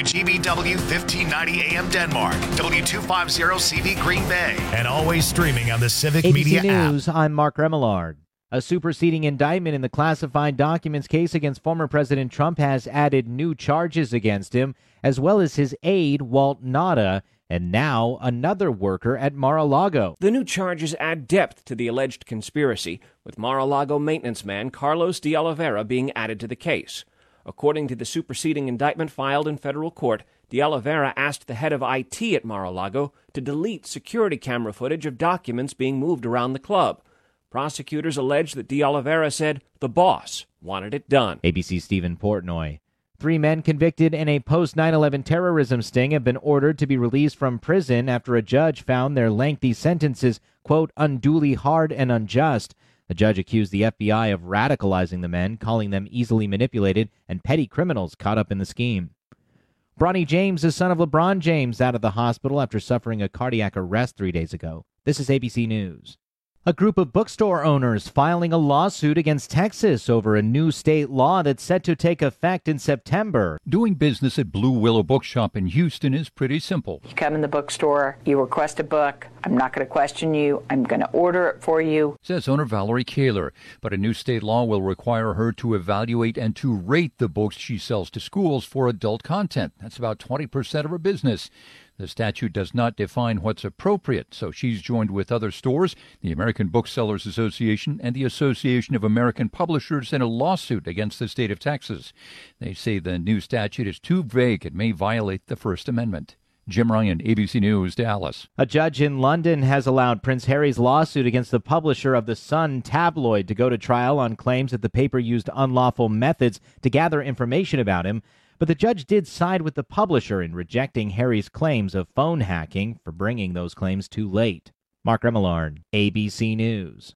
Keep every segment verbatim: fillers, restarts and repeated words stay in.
G B W fifteen ninety A M Denmark, W two fifty C V Green Bay, and always streaming on the Civic A B C Media News, app. I'm Mark Remillard. A superseding indictment in the classified documents case against former President Trump has added new charges against him, as well as his aide, Walt Nauta, and now another worker at Mar-a-Lago. The new charges add depth to the alleged conspiracy, with Mar-a-Lago maintenance man Carlos de Oliveira being added to the case. According to the superseding indictment filed in federal court, de Oliveira asked the head of I T at Mar-a-Lago to delete security camera footage of documents being moved around the club. Prosecutors allege that de Oliveira said the boss wanted it done. A B C's Stephen Portnoy. Three men convicted in a post nine eleven terrorism sting have been ordered to be released from prison after a judge found their lengthy sentences, quote, unduly hard and unjust. The judge accused the F B I of radicalizing the men, calling them easily manipulated and petty criminals caught up in the scheme. Bronny James, the son of LeBron James, out of the hospital after suffering a cardiac arrest three days ago. This is A B C News. A group of bookstore owners filing a lawsuit against Texas over a new state law that's set to take effect in September. Doing business at Blue Willow Bookshop in Houston is pretty simple. You come in the bookstore, you request a book. I'm not going to question you. I'm going to order it for you, says owner Valerie Kaler. But a new state law will require her to evaluate and to rate the books she sells to schools for adult content. That's about twenty percent of her business. The statute does not define what's appropriate, so she's joined with other stores, the American Booksellers Association, and the Association of American Publishers in a lawsuit against the state of Texas. They say the new statute is too vague and may violate the First Amendment. Jim Ryan, A B C News, Dallas. A judge in London has allowed Prince Harry's lawsuit against the publisher of The Sun tabloid to go to trial on claims that the paper used unlawful methods to gather information about him. But the judge did side with the publisher in rejecting Harry's claims of phone hacking for bringing those claims too late. Mark Remillard, A B C News.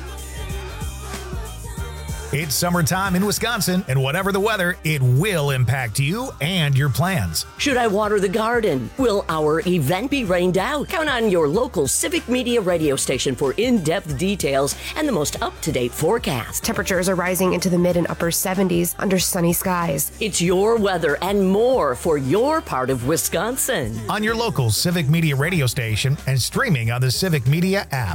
It's summertime in Wisconsin, and whatever the weather, it will impact you and your plans. Should I water the garden? Will our event be rained out? Count on your local Civic Media radio station for in-depth details and the most up-to-date forecast. Temperatures are rising into the mid and upper seventies under sunny skies. It's your weather and more for your part of Wisconsin. On your local Civic Media radio station and streaming on the Civic Media app.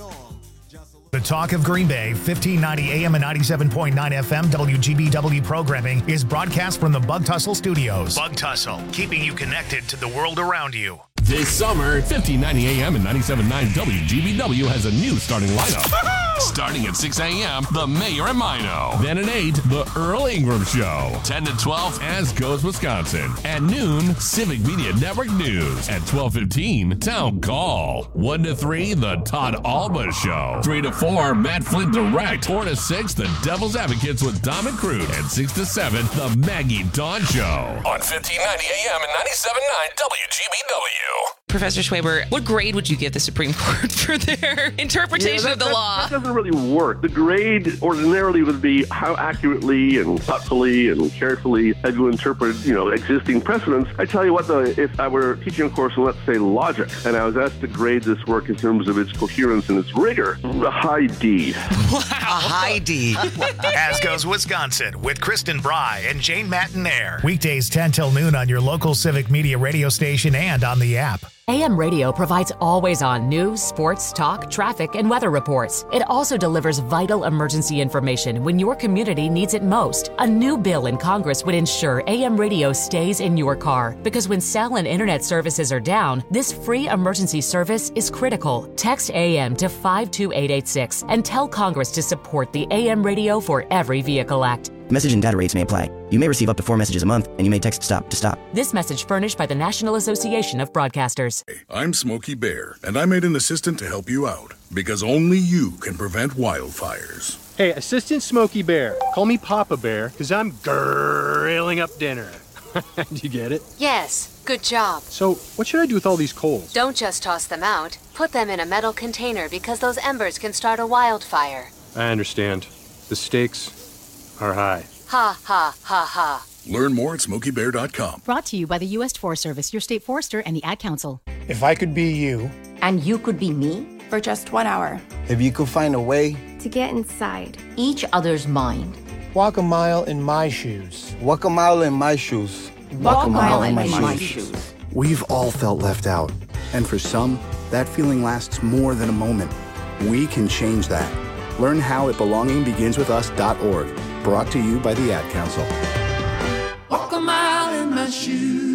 The Talk of Green Bay, fifteen ninety A M and ninety-seven point nine F M W G B W programming is broadcast from the Bug Tussle Studios. Bug Tussle, keeping you connected to the world around you. This summer, fifteen ninety A M and ninety-seven point nine W G B W has a new starting lineup. Starting at six A M, The Mayor and Mino. Then at eight, The Earl Ingram Show. ten to twelve, As Goes Wisconsin. At noon, Civic Media Network News. At twelve fifteen, Town Call. one to three, The Todd Alba Show. three to four, Matt Flint Direct. four to six, The Devil's Advocates with Dom and Crude. And six to seven, The Maggie Dawn Show. On fifteen ninety A M and ninety-seven point nine W G B W. Professor Schwaber, what grade would you give the Supreme Court for their interpretation yeah, that, of the that, law? That doesn't really work. The grade ordinarily would be how accurately and thoughtfully and carefully have you interpreted, you know, existing precedents. I tell you what, though, if I were teaching a course in, let's say, logic, and I was asked to grade this work in terms of its coherence and its rigor, a high D. Wow. A high D. As Goes Wisconsin with Kristen Bry and Jane Mattinaire. Weekdays ten till noon on your local Civic Media radio station and on the app. A M Radio provides always-on news, sports, talk, traffic, and weather reports. It also delivers vital emergency information when your community needs it most. A new bill in Congress would ensure A M Radio stays in your car, because when cell and internet services are down, this free emergency service is critical. Text A M to five two eight eight six and tell Congress to support the A M Radio for Every Vehicle Act. Message and data rates may apply. You may receive up to four messages a month, and you may text STOP to stop. This message furnished by the National Association of Broadcasters. I'm Smokey Bear, and I made an assistant to help you out, because only you can prevent wildfires. Hey, Assistant Smokey Bear, call me Papa Bear, because I'm grilling up dinner. Do you get it? Yes, good job. So, what should I do with all these coals? Don't just toss them out. Put them in a metal container, because those embers can start a wildfire. I understand. The stakes are high. Ha, ha, ha, ha. Learn more at smokey bear dot com. Brought to you by the U S Forest Service, your state forester, and the Ad Council. If I could be you. And you could be me? For just one hour. If you could find a way. To get inside. Each other's mind. Walk a mile in my shoes. Walk a mile in my shoes. Walk a mile in my shoes. We've all felt left out. And for some, that feeling lasts more than a moment. We can change that. Learn how at belonging begins with us dot org. Brought to you by the Ad Council. Walk a mile in my shoes.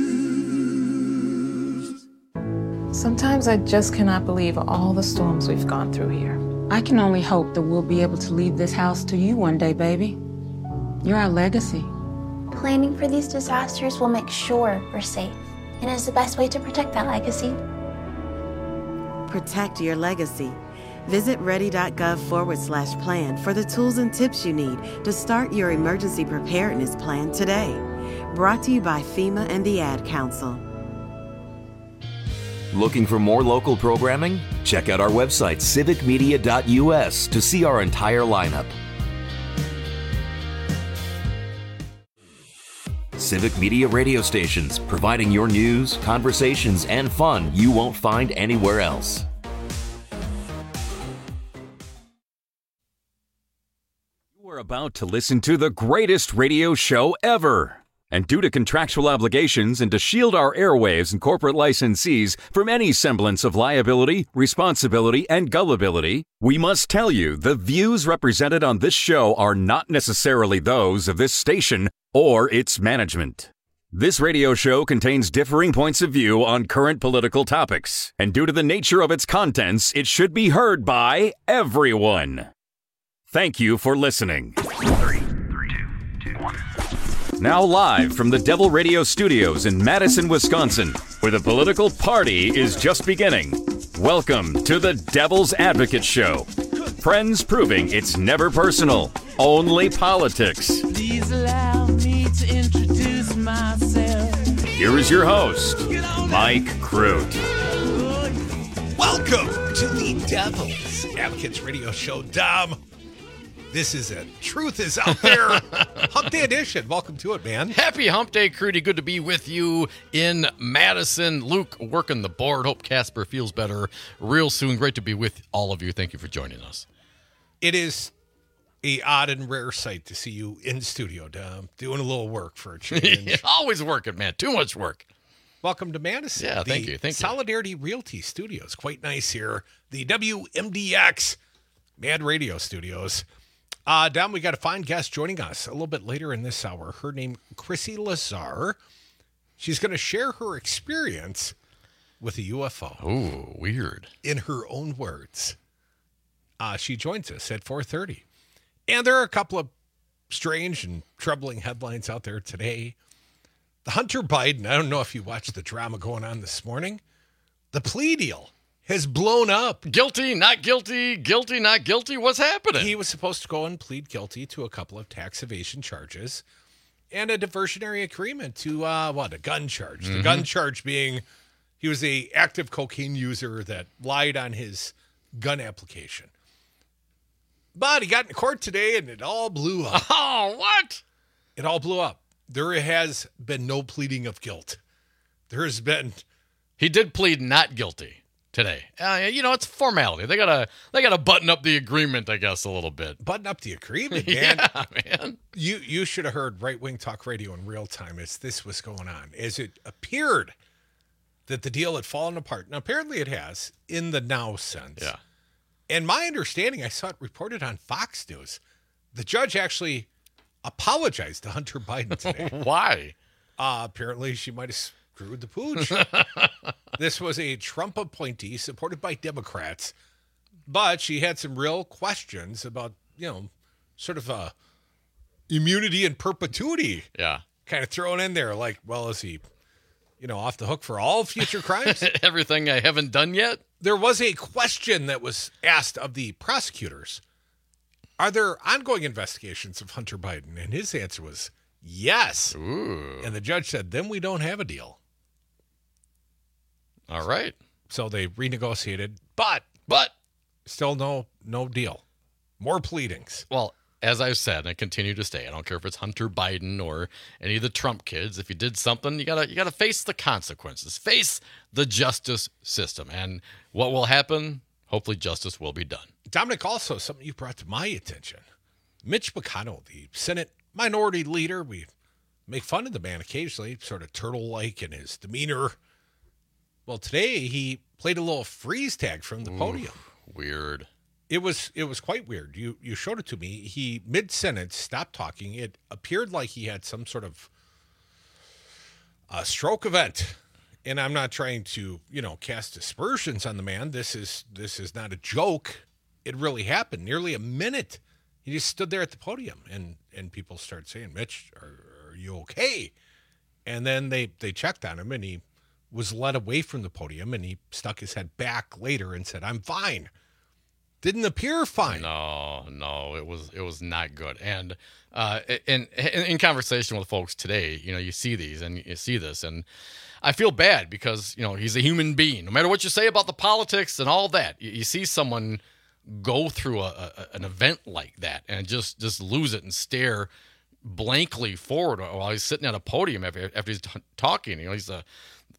Sometimes I just cannot believe all the storms we've gone through here. I can only hope that we'll be able to leave this house to you one day, baby. You're our legacy. Planning for these disasters will make sure we're safe, and is the best way to protect that legacy. Protect your legacy. Visit ready.gov forward slash plan for the tools and tips you need to start your emergency preparedness plan today. Brought to you by FEMA and the Ad Council. Looking for more local programming? Check out our website, civic media dot u s, to see our entire lineup. Civic Media radio stations, providing your news, conversations, and fun you won't find anywhere else. You are about to listen to the greatest radio show ever. And due to contractual obligations and to shield our airwaves and corporate licensees from any semblance of liability, responsibility, and gullibility, we must tell you the views represented on this show are not necessarily those of this station or its management. This radio show contains differing points of view on current political topics, and due to the nature of its contents, it should be heard by everyone. Thank you for listening. Now live from the Devil Radio Studios in Madison, Wisconsin, where the political party is just beginning. Welcome to the Devil's Advocate Show. Friends proving it's never personal, only politics. Please allow me to introduce myself. Here is your host, Mike Crute. Welcome to the Devil's Advocates Radio Show, Dom. This is it. Truth is out there. Hump Day edition. Welcome to it, man. Happy Hump Day, Crudy. Good to be with you in Madison. Luke working the board. Hope Casper feels better real soon. Great to be with all of you. Thank you for joining us. It is a odd and rare sight to see you in studio, Dom, doing a little work for a change. Always working, man. Too much work. Welcome to Madison. Yeah, thank you. Thank you. Solidarity Realty Studios. Quite nice here. The W M D X Mad Radio Studios. Uh, Dom, we got a fine guest joining us a little bit later in this hour. Her name, Chrissy Lazar. She's going to share her experience with a U F O. Oh, weird. In her own words. Uh, she joins us at four thirty. And there are a couple of strange and troubling headlines out there today. The Hunter Biden, I don't know if you watched the drama going on this morning. The plea deal has blown up. Guilty, not guilty, guilty, not guilty. What's happening? He was supposed to go and plead guilty to a couple of tax evasion charges and a diversionary agreement to, uh, what, a gun charge. Mm-hmm. The gun charge being he was a active cocaine user that lied on his gun application. But he got in court today and it all blew up. Oh, what? It all blew up. There has been no pleading of guilt. There has been... He did plead not guilty today. Uh, you know, it's formality. They gotta they gotta button up the agreement, I guess, a little bit. Button up the agreement, man. Yeah, man. You you should have heard Right Wing Talk Radio in real time as this was going on, as it appeared that the deal had fallen apart. Now, apparently it has, in the now sense. Yeah. And my understanding, I saw it reported on Fox News, the judge actually apologized to Hunter Biden today. Why? Uh, apparently she might have screwed the pooch. This was a Trump appointee supported by Democrats, but she had some real questions about, you know, sort of a immunity in perpetuity. Yeah. Kind of thrown in there like, well, is he, you know, off the hook for all future crimes? Everything I haven't done yet? There was a question that was asked of the prosecutors. Are there ongoing investigations of Hunter Biden? And his answer was yes. Ooh. And the judge said, then we don't have a deal. All right. So they renegotiated, but but still no no deal. More pleadings. Well, as I've said, and I continue to say, I don't care if it's Hunter Biden or any of the Trump kids. If you did something, you gotta you gotta face the consequences. Face the justice system. And what will happen? Hopefully justice will be done. Dominic, also something you brought to my attention. Mitch McConnell, the Senate minority leader, we make fun of the man occasionally, sort of turtle-like in his demeanor. Well, today he played a little freeze tag from the Ooh, podium. Weird. It was it was quite weird. You you showed it to me. He mid-sentence stopped talking. It appeared like he had some sort of uh, stroke event. And I'm not trying to, you know, cast aspersions on the man. This is this is not a joke. It really happened. Nearly a minute. He just stood there at the podium, and and people started saying, "Mitch, are, are you okay?" And then they they checked on him, and he was led away from the podium, and he stuck his head back later and said, "I'm fine." Didn't appear fine. No, no, it was it was not good. And uh, in, in in conversation with folks today, you know, you see these and you see this, and I feel bad because, you know, he's a human being. No matter what you say about the politics and all that, you, you see someone go through a, a an event like that and just just lose it and stare blankly forward while he's sitting at a podium after, after he's t- talking. You know, he's a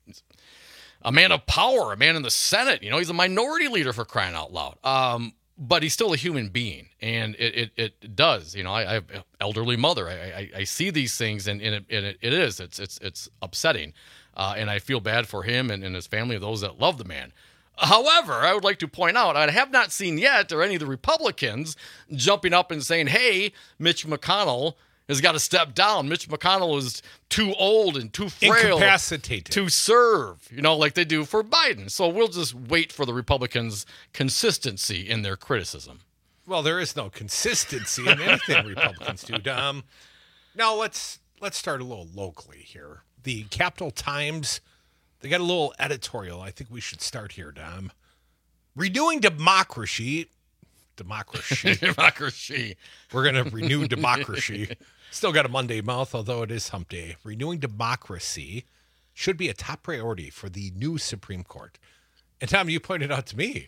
a man of power, a man in the Senate. You know, he's a minority leader, for crying out loud. Um, but he's still a human being, and it it, it does. You know, I, I have an elderly mother. I, I I see these things, and, and, it, and it, it is it's it's it's upsetting, uh, and I feel bad for him and, and his family, those that love the man. However, I would like to point out, I have not seen yet, or any of the Republicans jumping up and saying, "Hey, Mitch McConnell has got to step down. Mitch McConnell is too old and too frail, incapacitated to serve," you know, like they do for Biden. So we'll just wait for the Republicans' consistency in their criticism. Well, there is no consistency in anything Republicans do, Dom. Now let's let's start a little locally here. The Capital Times, they got a little editorial. I think we should start here, Dom. Renewing democracy. Democracy. Democracy. We're going to renew democracy. Still got a Monday mouth, although it is hump day. Renewing democracy should be a top priority for the new Supreme Court. And Tom, you pointed out to me,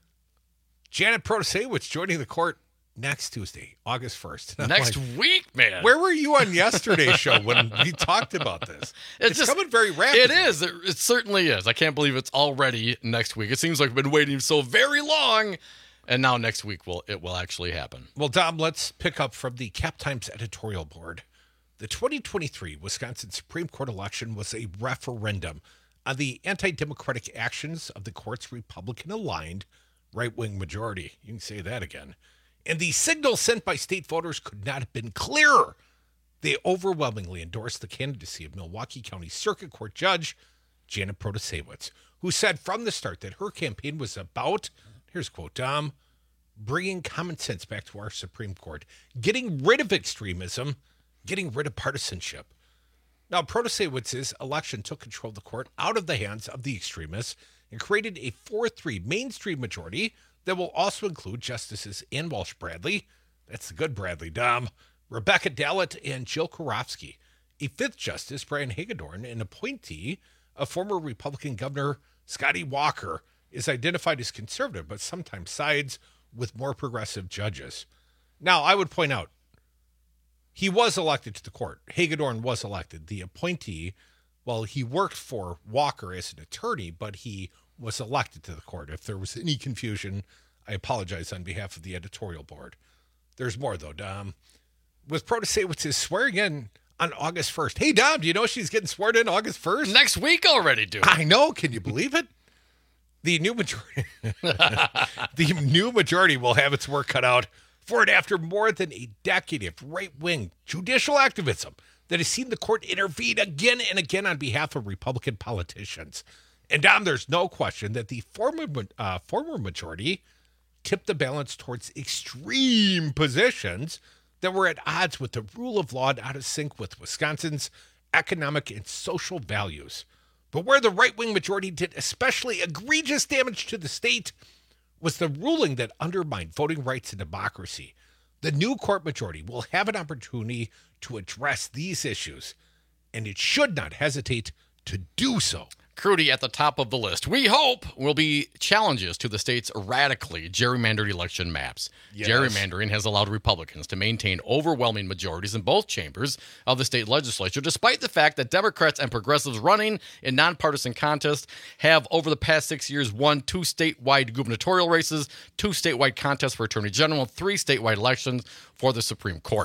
Janet Protasewicz joining the court next Tuesday, August first. Next like, week, man. Where were you on yesterday's show when we talked about this? It's, it's just, coming very rapidly. It is. It, it certainly is. I can't believe it's already next week. It seems like we've been waiting so very long. And now next week will it will actually happen. Well, Dom, let's pick up from the Cap Times editorial board. The twenty twenty-three Wisconsin Supreme Court election was a referendum on the anti-democratic actions of the court's Republican-aligned right-wing majority. You can say that again. And the signal sent by state voters could not have been clearer. They overwhelmingly endorsed the candidacy of Milwaukee County Circuit Court Judge Janet Protasewicz, who said from the start that her campaign was about, here's a quote, Dom, bringing common sense back to our Supreme Court, getting rid of extremism, getting rid of partisanship. Now, Protasewicz's election took control of the court out of the hands of the extremists and created a four three mainstream majority that will also include Justices Ann Walsh Bradley, that's the good Bradley, Dom, Rebecca Dallett, and Jill Karofsky. A fifth justice, Brian Hagedorn, an appointee of former Republican Governor Scotty Walker, is identified as conservative, but sometimes sides with more progressive judges. Now, I would point out, he was elected to the court. Hagedorn was elected. The appointee, well, he worked for Walker as an attorney, but he was elected to the court. If there was any confusion, I apologize on behalf of the editorial board. There's more, though, Dom. With Protasewicz's swearing in on August first. Hey, Dom, do you know she's getting sworn in August first? Next week already, dude. I know. Can you believe it? The new majority, the new majority will have its work cut out for it after more than a decade of right-wing judicial activism that has seen the court intervene again and again on behalf of Republican politicians. And Dom, there's no question that the former uh, former majority tipped the balance towards extreme positions that were at odds with the rule of law and out of sync with Wisconsin's economic and social values. But where the right-wing majority did especially egregious damage to the state was the ruling that undermined voting rights and democracy. The new court majority will have an opportunity to address these issues, and it should not hesitate to do so. Crudy at the top of the list. We hope will be challenges to the state's radically gerrymandered election maps. Yes. Gerrymandering has allowed Republicans to maintain overwhelming majorities in both chambers of the state legislature, despite the fact that Democrats and progressives running in nonpartisan contests have, over the past six years, won two statewide gubernatorial races, two statewide contests for attorney general, and three statewide elections for the Supreme Court.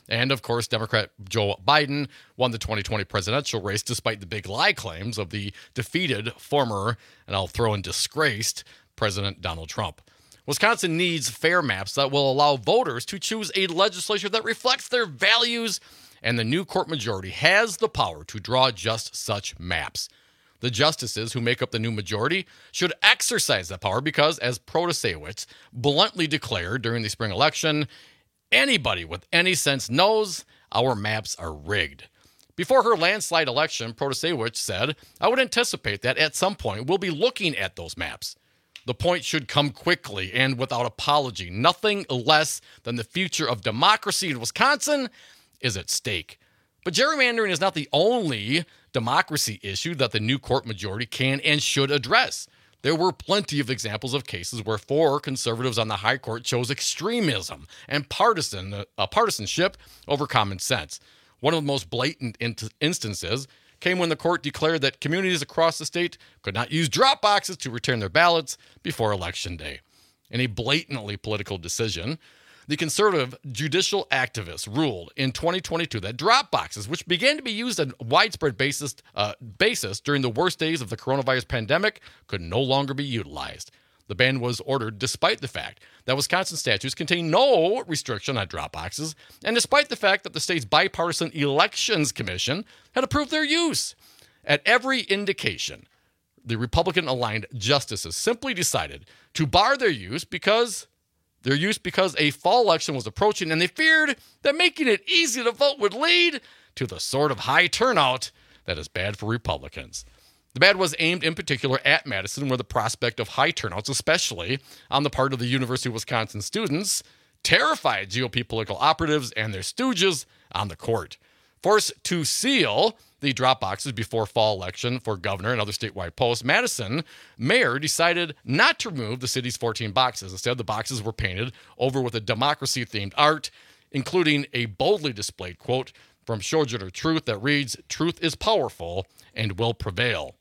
And, of course, Democrat Joe Biden won the twenty twenty presidential race despite the big lie claims of the defeated former, and I'll throw in disgraced, President Donald Trump. Wisconsin needs fair maps that will allow voters to choose a legislature that reflects their values, and the new court majority has the power to draw just such maps. The justices who make up the new majority should exercise that power because, as Protasewicz bluntly declared during the spring election, anybody with any sense knows our maps are rigged. Before her landslide election, Protasewicz said, I would anticipate that at some point we'll be looking at those maps. The point should come quickly and without apology. Nothing less than the future of democracy in Wisconsin is at stake. But gerrymandering is not the only democracy issue that the new court majority can and should address. There were plenty of examples of cases where four conservatives on the high court chose extremism and partisan uh, partisanship over common sense. One of the most blatant in- instances came when the court declared that communities across the state could not use drop boxes to return their ballots before Election Day. In a blatantly political decision, the conservative judicial activists ruled in twenty twenty-two that drop boxes, which began to be used on a widespread basis, uh, basis during the worst days of the coronavirus pandemic, could no longer be utilized. The ban was ordered despite the fact that Wisconsin statutes contain no restriction on drop boxes, and despite the fact that the state's bipartisan elections commission had approved their use. At every indication, the Republican-aligned justices simply decided to bar their use because their use because a fall election was approaching, and they feared that making it easy to vote would lead to the sort of high turnout that is bad for Republicans. The ban was aimed in particular at Madison, where the prospect of high turnouts, especially on the part of the University of Wisconsin students, terrified G O P political operatives and their stooges on the court. Forced to seal the drop boxes before fall election for governor and other statewide posts, Madison mayor decided not to remove the city's fourteen boxes. Instead, the boxes were painted over with a democracy-themed art, including a boldly displayed quote from Sojourner Truth that reads, "Truth is powerful and will prevail."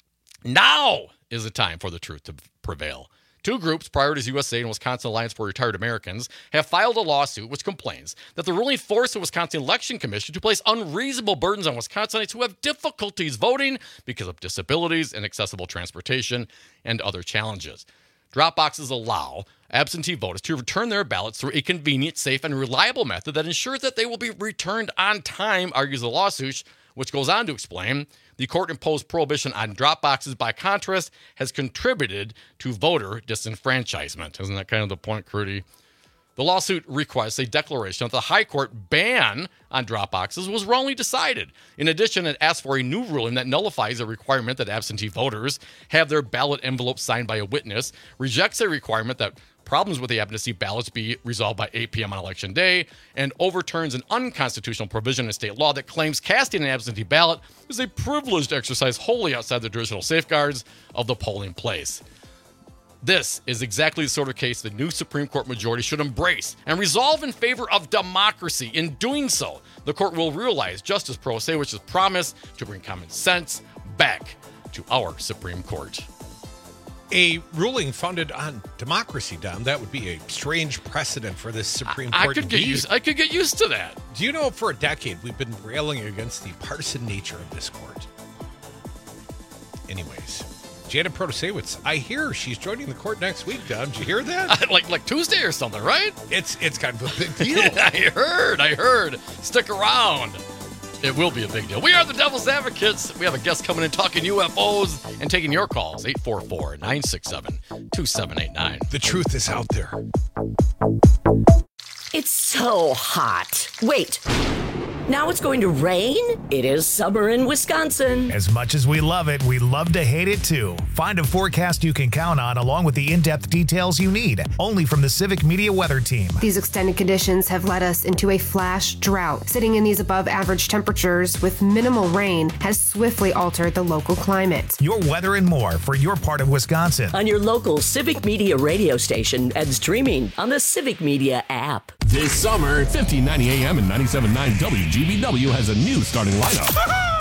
Now is the time for the truth to prevail. Two groups, Priorities U S A and Wisconsin Alliance for Retired Americans, have filed a lawsuit which complains that the ruling forced the Wisconsin Election Commission to place unreasonable burdens on Wisconsinites who have difficulties voting because of disabilities, inaccessible transportation, and other challenges. Drop boxes allow absentee voters to return their ballots through a convenient, safe, and reliable method that ensures that they will be returned on time, argues the lawsuit, which goes on to explain the court-imposed prohibition on drop boxes, by contrast, has contributed to voter disenfranchisement. Isn't that kind of the point, Crudy? The lawsuit requests a declaration that the High Court ban on drop boxes was wrongly decided. In addition, it asks for a new ruling that nullifies a requirement that absentee voters have their ballot envelope signed by a witness, rejects a requirement that problems with the absentee ballots be resolved by eight p.m. on Election Day, and overturns an unconstitutional provision in state law that claims casting an absentee ballot is a privileged exercise wholly outside the traditional safeguards of the polling place. This is exactly the sort of case the new Supreme Court majority should embrace and resolve in favor of democracy. In doing so, the court will realize Justice Protasewicz's promise to bring common sense back to our Supreme Court. A ruling founded on democracy, Dom, that would be a strange precedent for this Supreme I, Court. I could get used. I could get used to that. Do you know, for a decade, we've been railing against the partisan nature of this court. Anyways, Janet Protasewicz, I hear she's joining the court next week, Dom. Did you hear that? like like Tuesday or something, right? It's it's kind of a big deal. I heard. I heard. Stick around. It will be a big deal. We are the Devil's Advocates. We have a guest coming in talking U F Os and taking your calls. eight four four, nine six seven, two seven eight nine. The truth is out there. It's so hot. Wait. Now it's going to rain? It is summer in Wisconsin. As much as we love it, we love to hate it too. Find a forecast you can count on along with the in-depth details you need. Only from the Civic Media Weather Team. These extended conditions have led us into a flash drought. Sitting in these above average temperatures with minimal rain has swiftly altered the local climate. Your weather and more for your part of Wisconsin. On your local Civic Media radio station and streaming on the Civic Media app. This summer, fifteen ninety A M and ninety-seven point nine W G B W has a new starting lineup.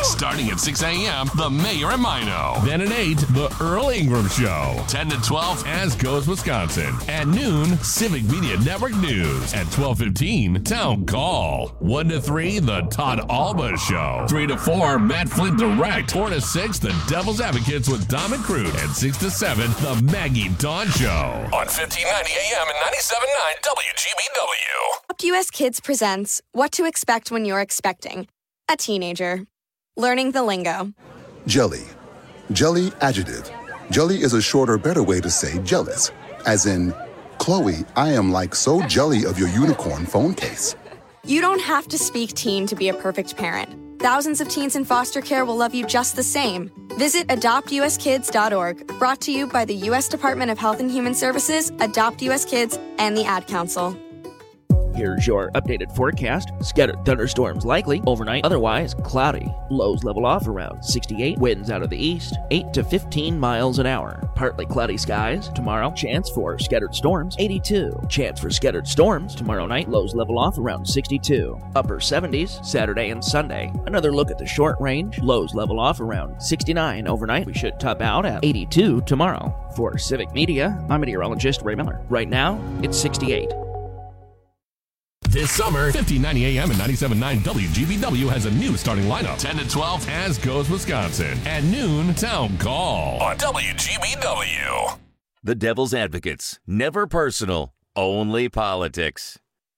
Starting at six a.m., The Mayor and Mino. Then at eight, The Earl Ingram Show. ten to twelve, As Goes Wisconsin. At noon, Civic Media Network News. At twelve fifteen, Town Call. one to three, The Todd Alba Show. three to four, Matt Flint Direct. four to six, The Devil's Advocates with Dom and Crude. And six to seven, The Maggie Dawn Show. On fifteen ninety A M and ninety-seven point nine W G B W. Adopt U S Kids presents What to Expect When You're Expecting a Teenager. Learning the lingo. Jelly. Jelly adjective. Jelly is a shorter, better way to say jealous. As in, Chloe, I am like so jelly of your unicorn phone case. You don't have to speak teen to be a perfect parent. Thousands of teens in foster care will love you just the same. Visit adopt u s kids dot org. Brought to you by the U S Department of Health and Human Services, Adopt U S Kids, and the Ad Council. Here's your updated forecast. Scattered thunderstorms likely. Overnight, otherwise cloudy. Lows level off around sixty-eight. Winds out of the east, eight to fifteen miles an hour. Partly cloudy skies. Tomorrow, chance for scattered storms, eighty-two. Chance for scattered storms tomorrow night. Lows level off around sixty-two. Upper seventies, Saturday and Sunday. Another look at the short range. Lows level off around sixty-nine overnight. We should top out at eighty-two tomorrow. For Civic Media, I'm meteorologist Ray Miller. Right now, it's sixty-eight. This summer, fifteen ninety A M and ninety-seven point nine W G B W has a new starting lineup. ten to twelve, As Goes Wisconsin. At noon, Town Call. On W G B W. The Devil's Advocates. Never personal, only politics.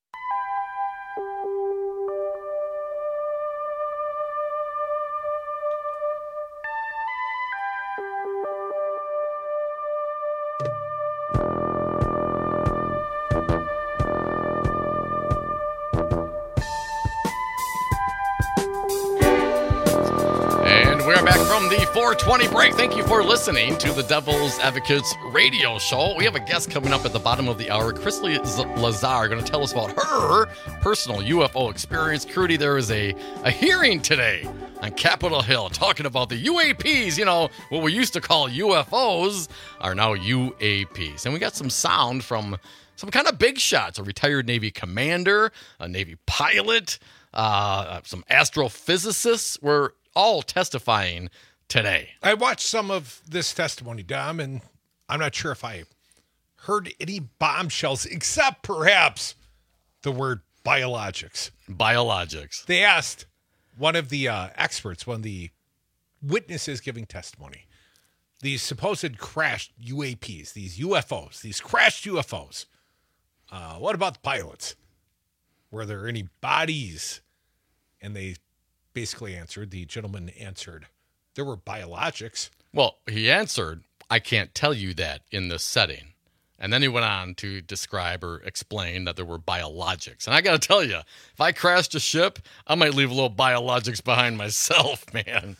From the four twenty break, thank you for listening to the Devil's Advocates radio show. We have a guest coming up at the bottom of the hour. Chrisley Lazar going to tell us about her personal U F O experience. Crudy, there is a, a hearing today on Capitol Hill talking about the U A Ps. You know, what we used to call U F Os are now U A Ps. And we got some sound from some kind of big shots, a retired Navy commander, a Navy pilot, uh, some astrophysicists were all testifying today. I watched some of this testimony, Dom, and I'm not sure if I heard any bombshells except perhaps the word biologics. Biologics. They asked one of the uh, experts, one of the witnesses giving testimony, these supposed crashed U A Ps, these U F Os, these crashed U F Os. Uh, what about the pilots? Were there any bodies? And they basically answered, the gentleman answered, there were biologics. Well, he answered, I can't tell you that in this setting. And then he went on to describe or explain that there were biologics. And I got to tell you, if I crashed a ship, I might leave a little biologics behind myself, man.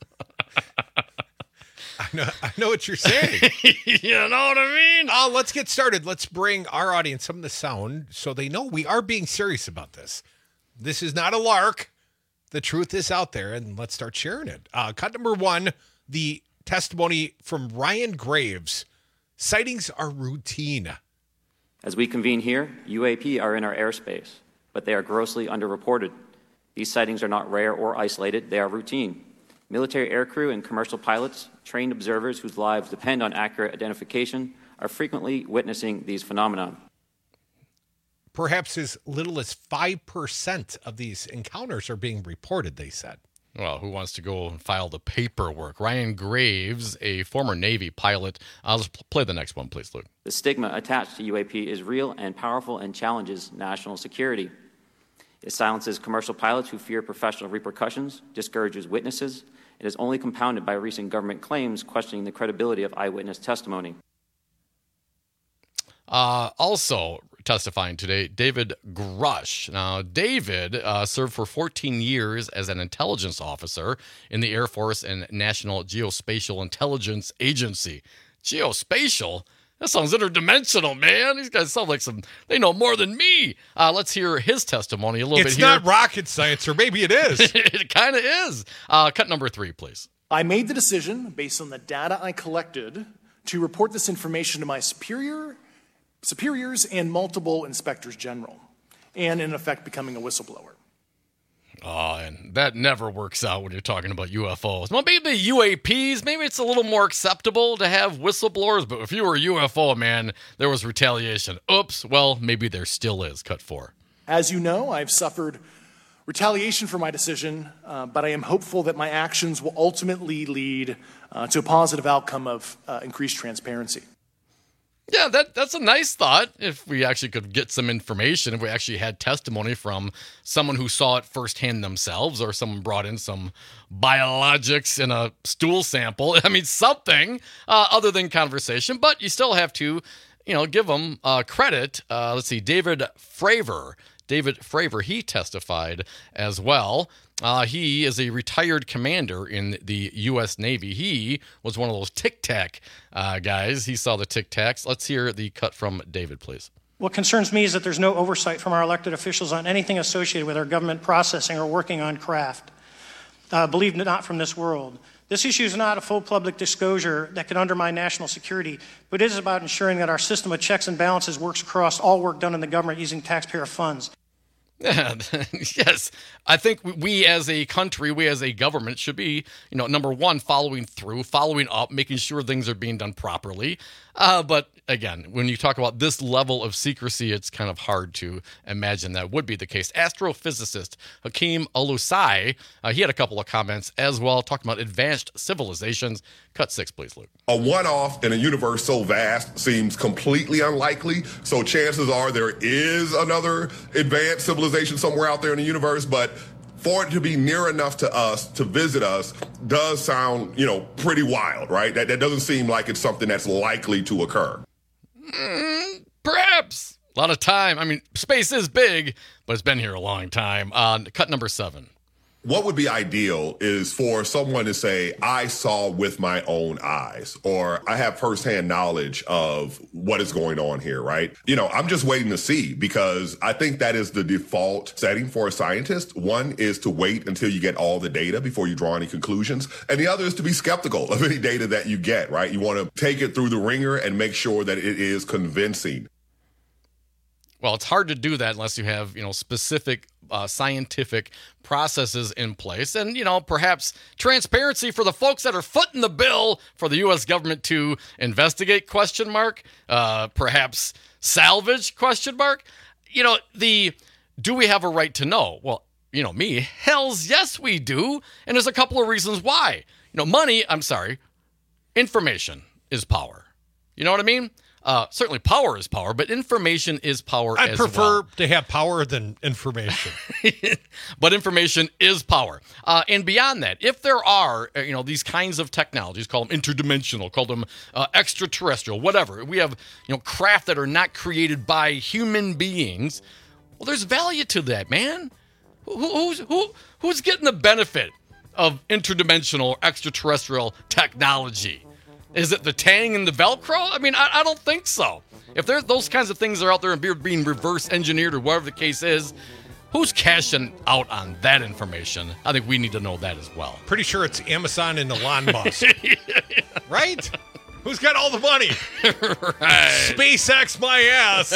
I know, I know what you're saying. You know what I mean? Uh, let's get started. Let's bring our audience some of the sound so they know we are being serious about this. This is not a lark. The truth is out there, and let's start sharing it. Uh, cut number one, the testimony from Ryan Graves. Sightings are routine. As we convene here, U A P are in our airspace, but they are grossly underreported. These sightings are not rare or isolated. They are routine. Military aircrew and commercial pilots, trained observers whose lives depend on accurate identification, are frequently witnessing these phenomena. Perhaps as little as five percent of these encounters are being reported, they said. Well, who wants to go and file the paperwork? Ryan Graves, a former Navy pilot. I'll just play the next one, please, Luke. The stigma attached to U A P is real and powerful and challenges national security. It silences commercial pilots who fear professional repercussions, discourages witnesses, and is only compounded by recent government claims questioning the credibility of eyewitness testimony. Uh, also testifying today, David Grush. Now, David uh, served for fourteen years as an intelligence officer in the Air Force and National Geospatial Intelligence Agency. Geospatial? That sounds interdimensional, man. These guys sound like some, they know more than me. Uh, let's hear his testimony a little it's bit here. It's not rocket science, or maybe it is. It kind of is. Uh, cut number three, please. I made the decision, based on the data I collected, to report this information to my superior superiors and multiple inspectors general, and in effect becoming a whistleblower. Oh, and that never works out when you're talking about U F Os. Well, maybe U A Ps, maybe it's a little more acceptable to have whistleblowers, but if you were a U F O, man, there was retaliation. Oops, well, maybe there still is. Cut four. As you know, I've suffered retaliation for my decision, uh, but I am hopeful that my actions will ultimately lead uh, to a positive outcome of uh, increased transparency. Yeah, that that's a nice thought. If we actually could get some information, if we actually had testimony from someone who saw it firsthand themselves, or someone brought in some biologics in a stool sample. I mean, something uh, other than conversation, but you still have to, you know, give them uh, credit. Uh, let's see, David Fravor. David Fravor, he testified as well. Uh, he is a retired commander in the U S Navy. He was one of those Tic Tac uh, guys. He saw the Tic Tacs. Let's hear the cut from David, please. What concerns me is that there's no oversight from our elected officials on anything associated with our government processing or working on craft. Uh, believe it not from this world. This issue is not a full public disclosure that could undermine national security, but it is about ensuring that our system of checks and balances works across all work done in the government using taxpayer funds. Yeah, yes, I think we as a country, we as a government should be, you know, number one, following through, following up, making sure things are being done properly. Uh, but again, when you talk about this level of secrecy, it's kind of hard to imagine that would be the case. Astrophysicist Hakeem Olusai, uh, he had a couple of comments as well, talking about advanced civilizations. Cut six, please, Luke. A one-off in a universe so vast seems completely unlikely. So chances are there is another advanced civilization somewhere out there in the universe, but for it to be near enough to us, to visit us, does sound, you know, pretty wild, right? That, that doesn't seem like it's something that's likely to occur. Mm, perhaps. A lot of time. I mean, space is big, but it's been here a long time. Uh, cut number seven. What would be ideal is for someone to say, I saw with my own eyes, or I have firsthand knowledge of what is going on here, right? You know, I'm just waiting to see, because I think that is the default setting for a scientist. One is to wait until you get all the data before you draw any conclusions. And the other is to be skeptical of any data that you get, right? You want to take it through the ringer and make sure that it is convincing. Well, it's hard to do that unless you have, you know, specific uh, scientific processes in place, and, you know, perhaps transparency for the folks that are footing the bill for the U S government to investigate, question mark, uh, perhaps salvage, question mark. You know, the, do we have a right to know? Well, you know me, hells yes we do, and there's a couple of reasons why. You know, money, I'm sorry, information is power. You know what I mean? Uh, certainly power is power, but information is power I as well. I prefer to have power than information. But information is power. Uh, and beyond that, if there are, you know, these kinds of technologies, call them interdimensional, call them uh, extraterrestrial, whatever, we have, you know, craft that are not created by human beings, well, there's value to that, man. Who, who's, who, who's getting the benefit of interdimensional or extraterrestrial technology? Is it the Tang and the Velcro? I mean, I, I don't think so. If there's those kinds of things are out there and be, being reverse engineered or whatever the case is, who's cashing out on that information? I think we need to know that as well. Pretty sure it's Amazon and Elon Musk. Right? Who's got all the money? Right. SpaceX my ass.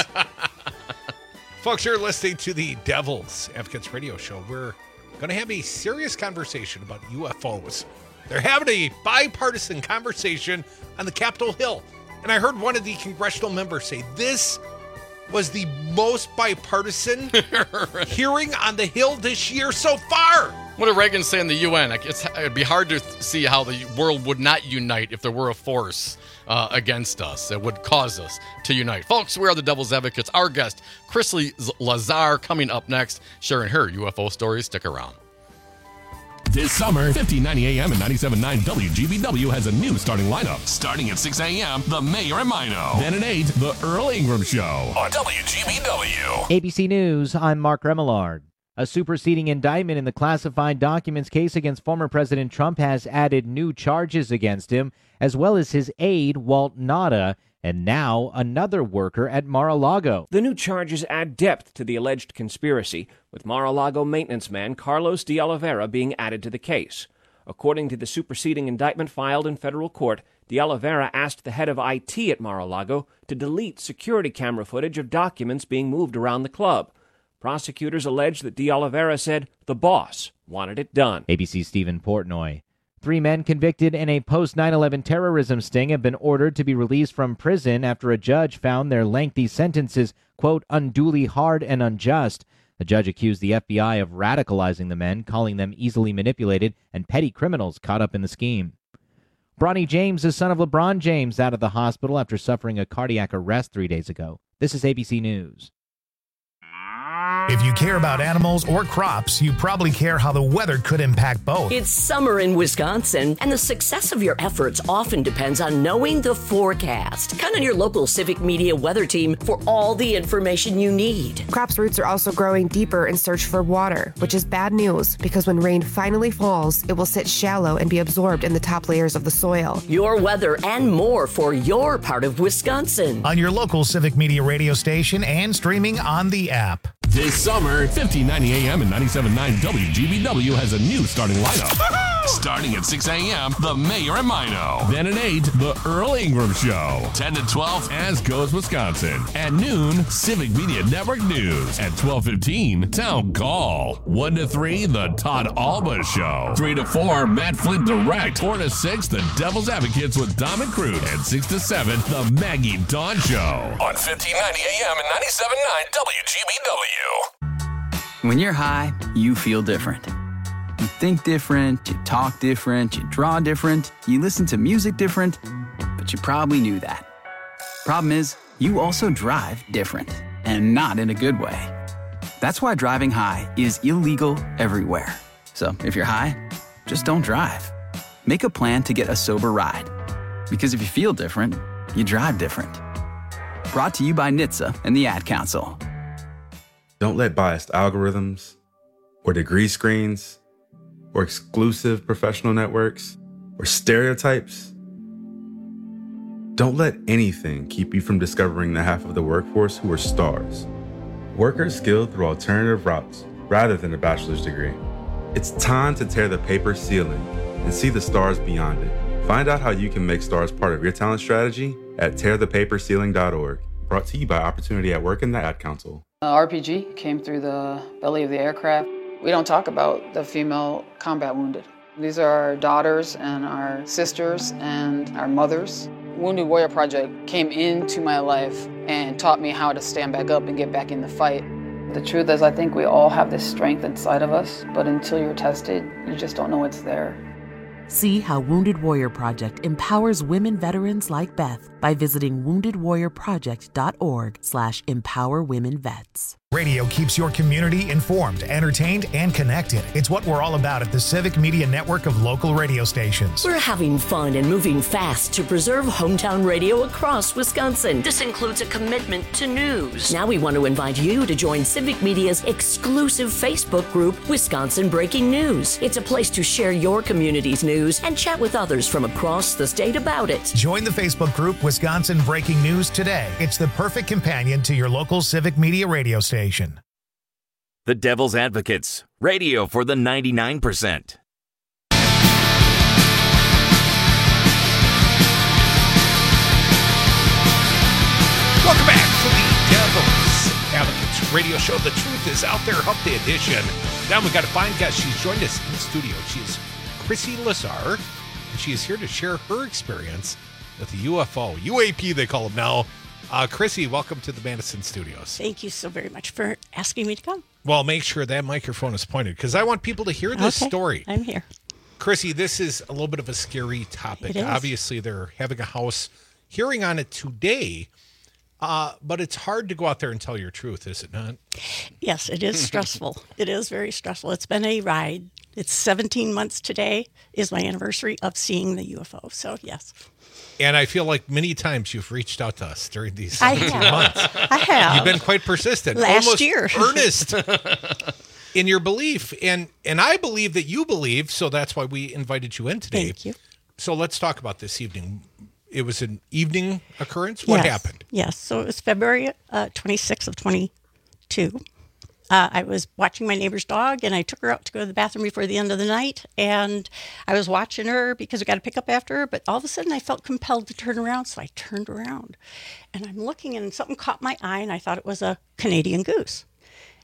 Folks, you're listening to the Devil's Advocates Radio Show. We're going to have a serious conversation about U F Os. They're having a bipartisan conversation on the Capitol Hill. And I heard one of the congressional members say this was the most bipartisan hearing on the Hill this year so far. What did Reagan say in the U N? It's, it'd be hard to see how the world would not unite if there were a force uh, against us that would cause us to unite. Folks, we are the Devil's Advocates. Our guest, Chrisley Lazar, coming up next, sharing her U F O stories. Stick around. This summer, fifteen ninety A M and ninety-seven point nine W G B W has a new starting lineup. Starting at six A M, The Mayor and Mino. Then at eight, The Earl Ingram Show on W G B W. A B C News, I'm Mark Remillard. A superseding indictment in the classified documents case against former President Trump has added new charges against him, as well as his aide, Walt Nauta, and now another worker at Mar-a-Lago. The new charges add depth to the alleged conspiracy, with Mar-a-Lago maintenance man Carlos de Oliveira being added to the case. According to the superseding indictment filed in federal court, de Oliveira asked the head of I T at Mar-a-Lago to delete security camera footage of documents being moved around the club. Prosecutors allege that De Oliveira said the boss wanted it done. A B C's Stephen Portnoy. Three men convicted in a post nine eleven terrorism sting have been ordered to be released from prison after a judge found their lengthy sentences, quote, unduly hard and unjust. The judge accused the F B I of radicalizing the men, calling them easily manipulated and petty criminals caught up in the scheme. Bronny James, the son of LeBron James, out of the hospital after suffering a cardiac arrest three days ago. This is A B C News. If you care about animals or crops, you probably care how the weather could impact both. It's summer in Wisconsin, and the success of your efforts often depends on knowing the forecast. Count on your local Civic Media weather team for all the information you need. Crops' roots are also growing deeper in search for water, which is bad news because when rain finally falls, it will sit shallow and be absorbed in the top layers of the soil. Your weather and more for your part of Wisconsin. On your local Civic Media radio station and streaming on the app. This summer, fifteen ninety A M and ninety-seven point nine W G B W has a new starting lineup. Starting at six A M, The Mayor and Mino. Then at eight, The Earl Ingram Show. ten to twelve, As Goes Wisconsin. At noon, Civic Media Network News. At twelve fifteen, Town Call. one to three, The Todd Alba Show. three to four, Matt Flint Direct. four to six, The Devil's Advocates with Dom and Crude. And six to seven, The Maggie Dawn Show. On fifteen ninety A M and ninety-seven point nine W G B W. When you're high, you feel different. You think different, you talk different, you draw different, you listen to music different, but you probably knew that. Problem is, you also drive different, and not in a good way. That's why driving high is illegal everywhere. So if you're high, just don't drive. Make a plan to get a sober ride. Because if you feel different, you drive different. Brought to you by N H T S A and the Ad Council. Don't let biased algorithms or degree screens or exclusive professional networks or stereotypes. Don't let anything keep you from discovering the half of the workforce who are stars. Workers skilled through alternative routes rather than a bachelor's degree. It's time to tear the paper ceiling and see the stars beyond it. Find out how you can make stars part of your talent strategy at tear the paper ceiling dot org. Brought to you by Opportunity at Work and the Ad Council. Uh, R P G came through the belly of the aircraft. We don't talk about the female combat wounded. These are our daughters and our sisters and our mothers. Wounded Warrior Project came into my life and taught me how to stand back up and get back in the fight. The truth is, I think we all have this strength inside of us, but until you're tested, you just don't know it's there. See how Wounded Warrior Project empowers women veterans like Beth by visiting wounded warrior project dot org slash empower women vets. Radio keeps your community informed, entertained, and connected. It's what we're all about at the Civic Media Network of local radio stations. We're having fun and moving fast to preserve hometown radio across Wisconsin. This includes a commitment to news. Now we want to invite you to join Civic Media's exclusive Facebook group, Wisconsin Breaking News. It's a place to share your community's news and chat with others from across the state about it. Join the Facebook group, Wisconsin Breaking News, today. It's the perfect companion to your local Civic Media radio station. The Devil's Advocates, radio for the ninety-nine percent. Welcome back to the Devil's Advocates radio show. The Truth is Out There, Hump Day edition. Now we got a fine guest. She's joined us in the studio. She's Chrissy Lazar, and she is here to share her experience with the U F O, U A P they call them now. Uh, Chrissy, welcome to the Madison Studios. Thank you so very much for asking me to come. Well, make sure that microphone is pointed because I want people to hear this okay, story. I'm here. Chrissy, this is a little bit of a scary topic. It is. Obviously, they're having a House hearing on it today, uh, but it's hard to go out there and tell your truth, is it not? Yes, it is stressful. It is very stressful. It's been a ride. It's seventeen months today is my anniversary of seeing the U F O. So, yes. And I feel like many times you've reached out to us during these I seventeen have. months. I have. You've been quite persistent. Last almost year. earnest in your belief. And and I believe that you believe, so that's why we invited you in today. Thank you. So let's talk about this evening. It was an evening occurrence? What yes. happened? Yes. So it was February uh, twenty-sixth of twenty-two. Uh, I was watching my neighbor's dog, and I took her out to go to the bathroom before the end of the night, and I was watching her because we got to pick up after her, but all of a sudden I felt compelled to turn around, so I turned around, and I'm looking, and something caught my eye, and I thought it was a Canadian goose.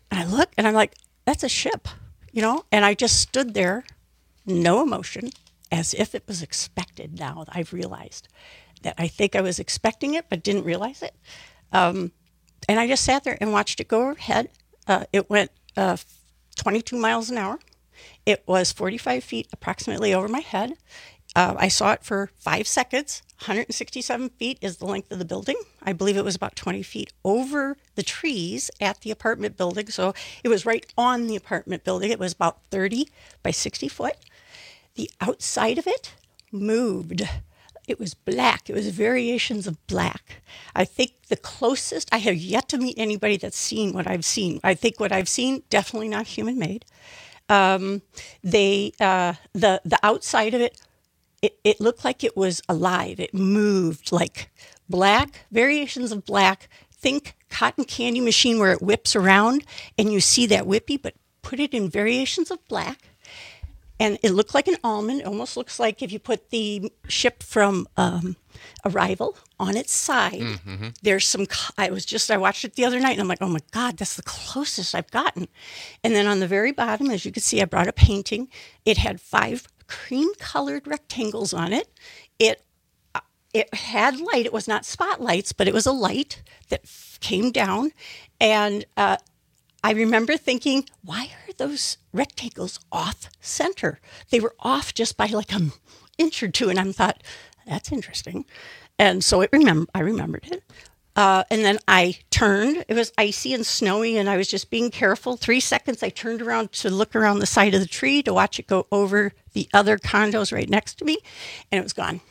And I look and I'm like, that's a ship, you know? And I just stood there, no emotion, as if it was expected now. I've realized that I think I was expecting it, but didn't realize it. Um, and I just sat there and watched it go overhead. Uh, it went uh, twenty-two miles an hour. It was forty-five feet approximately over my head. Uh, I saw it for five seconds. one hundred sixty-seven feet is the length of the building. I believe it was about twenty feet over the trees at the apartment building. So it was right on the apartment building. It was about thirty by sixty foot. The outside of it moved. It was black. It was variations of black. I think the closest, I have yet to meet anybody that's seen what I've seen. I think what I've seen, definitely not human-made. Um, they, uh, the, the outside of it, It, it looked like it was alive. It moved like black, variations of black. Think cotton candy machine where it whips around and you see that whippy, but put it in variations of black. And it looked like an almond. It almost looks like if you put the ship from um, Arrival on its side, mm-hmm. there's some, I was just, I watched it the other night and I'm like, oh my God, that's the closest I've gotten. And then on the very bottom, as you can see, I brought a painting. It had five cream-colored rectangles on it. It it had light. It was not spotlights, but it was a light that f- came down. And uh, I remember thinking, why are those rectangles off-center? They were off just by like an inch or two. And I thought, that's interesting. And so it remem- I remembered it. Uh, and then I turned. It was icy and snowy, and I was just being careful. Three seconds, I turned around to look around the side of the tree to watch it go over the other condos right next to me, and it was gone.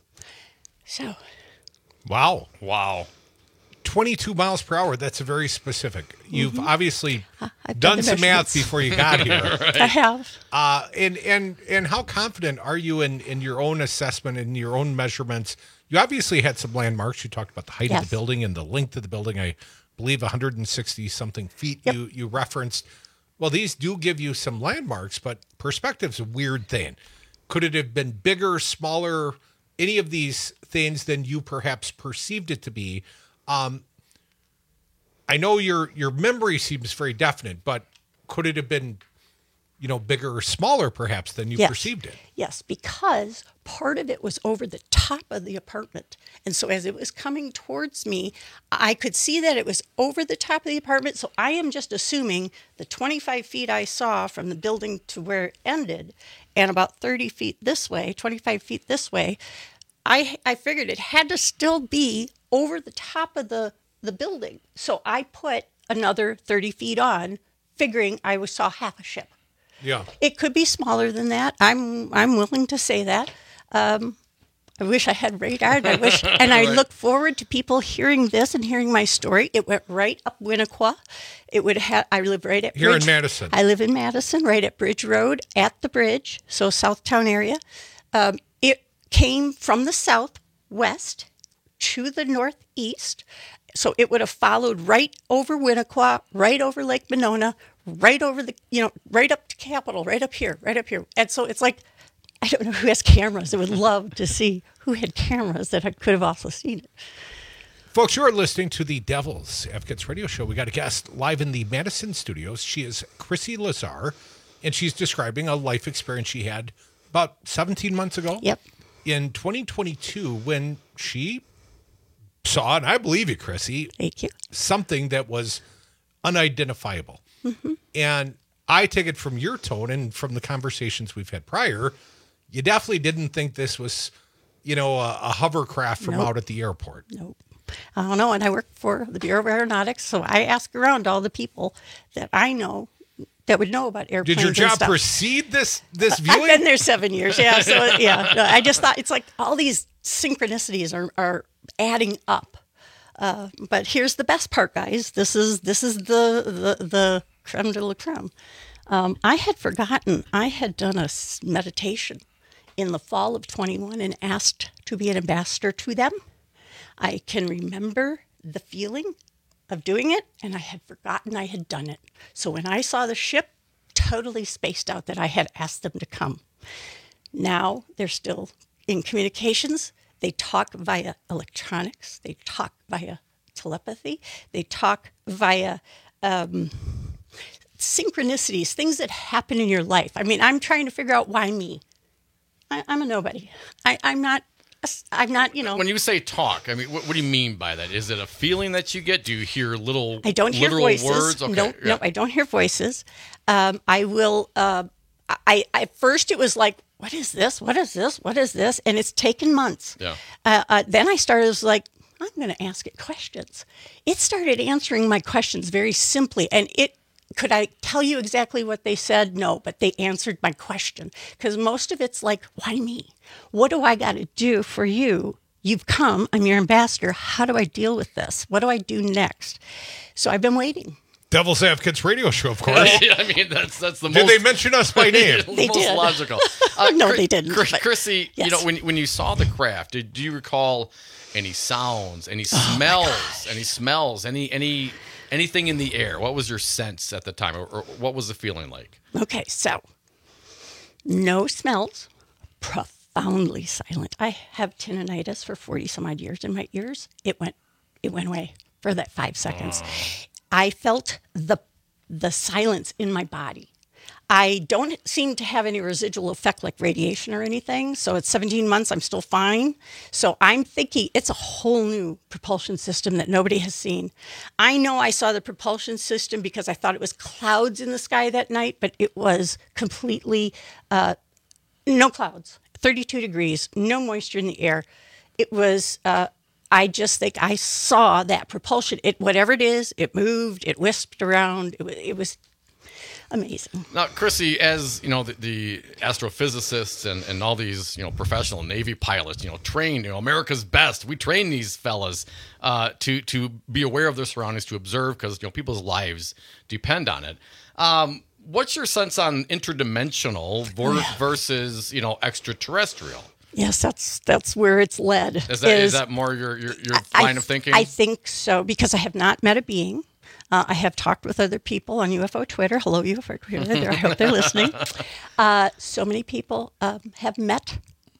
So. Wow. Wow. twenty-two miles per hour. That's very specific. You've mm-hmm. obviously uh, done, done some math before you got here. Right? I have. Uh, and, and, and how confident are you in, in your own assessment and your own measurements? You obviously had some landmarks. You talked about the height yes. of the building and the length of the building. I believe one hundred sixty something feet yep. you, you referenced. Well, these do give you some landmarks, but perspective's a weird thing. Could it have been bigger, smaller, any of these things than you perhaps perceived it to be? Um, I know your your memory seems very definite, but could it have been, you know, bigger or smaller perhaps than you yes. perceived it? Yes, because part of it was over the top of the apartment. And so as it was coming towards me, I could see that it was over the top of the apartment. So I am just assuming the twenty-five feet I saw from the building to where it ended and about thirty feet this way, twenty-five feet this way, I I figured it had to still be over the top of the, the building. So I put another thirty feet on, figuring I saw half a ship. Yeah. It could be smaller than that. I'm I'm willing to say that. Um, I wish I had radar. I wish, and I right. look forward to people hearing this and hearing my story. It went right up Winnequa. It would have. I live right at here Bridge. in Madison. I live in Madison, right at Bridge Road, at the bridge, so Southtown area. Um, it came from the southwest to the northeast, so it would have followed right over Winnequa, right over Lake Monona, right over the, you know, right up to Capitol, right up here, right up here. And so it's like, I don't know who has cameras. I would love to see who had cameras that I could have also seen it. Folks, you are listening to the Devil's Advocates Radio Show. We got a guest live in the Madison studios. She is Chrissy Lazar, and she's describing a life experience she had about seventeen months ago. Yep. In twenty twenty-two, when she saw, and I believe you, Chrissy. Thank you. Something that was unidentifiable. Mm-hmm. And I take it from your tone and from the conversations we've had prior, you definitely didn't think this was, you know, a, a hovercraft from nope. out at the airport. Nope. I don't know. And I work for the Bureau of Aeronautics, so I ask around all the people that I know that would know about airplanes. Did your job and stuff. precede this this viewing? I've been there seven years. Yeah. So yeah, no, I just thought it's like all these synchronicities are are adding up. Uh, but here's the best part, guys. This is this is the the the creme de la creme. Um, I had forgotten. I had done a meditation in the fall of twenty-one and asked to be an ambassador to them. I can remember the feeling of doing it, and I had forgotten I had done it. So when I saw the ship, totally spaced out that I had asked them to come. Now they're still in communications. They talk via electronics. They talk via telepathy. They talk via um, synchronicities, things that happen in your life. I mean, I'm trying to figure out why me. I, I'm a nobody. I, I'm not. I'm not. You know. When you say talk, I mean, what, what do you mean by that? Is it a feeling that you get? Do you hear little? I don't hear literal voices. words? Okay, no, yeah. no, I don't hear voices. Um, I will. Uh, I, I at first it was like, what is this? What is this? What is this? And it's taken months. Yeah. Uh, uh, then I started was like, I'm going to ask it questions. It started answering my questions very simply, and it. Could I tell you exactly what they said? No, but they answered my question. Because most of it's like, why me? What do I got to do for you? You've come, I'm your ambassador. How do I deal with this? What do I do next? So I've been waiting. Devil's Advocates radio show, of course. I mean, that's that's the Did most. they mention us by name? They most did. logical. Uh, No, Chris- they didn't, Chris- but- Chrissy, Yes. you know, when when you saw the craft, did do you recall any sounds, any Oh, smells, any smells, any any anything in the air? What was your sense at the time, or, or what was the feeling like? Okay, so no smells, profoundly silent. I have tinnitus for forty some odd years in my ears. It went, it went away for that five seconds. I felt the the silence in my body. I don't seem to have any residual effect like radiation or anything. So at seventeen months, I'm still fine. So I'm thinking it's a whole new propulsion system that nobody has seen. I know I saw the propulsion system because I thought it was clouds in the sky that night, but it was completely uh, no clouds, thirty-two degrees, no moisture in the air. It was, uh, I just think I saw that propulsion. It, whatever it is, it moved, it wisped around. It, wa- it was amazing. Now, Chrissy, as you know, the, the astrophysicists and, and all these you know professional Navy pilots, you know, trained, you know, America's best. We train these fellas uh, to to be aware of their surroundings, to observe, because you know people's lives depend on it. Um, what's your sense on interdimensional vor- versus you know extraterrestrial? Yes, that's that's where it's led. Is that is, that more your your, your I- line of thinking? I think so, because I have not met a being. Uh, I have talked with other people on U F O Twitter. Hello, U F O Twitter. There, I hope they're listening. Uh, so many people um, have met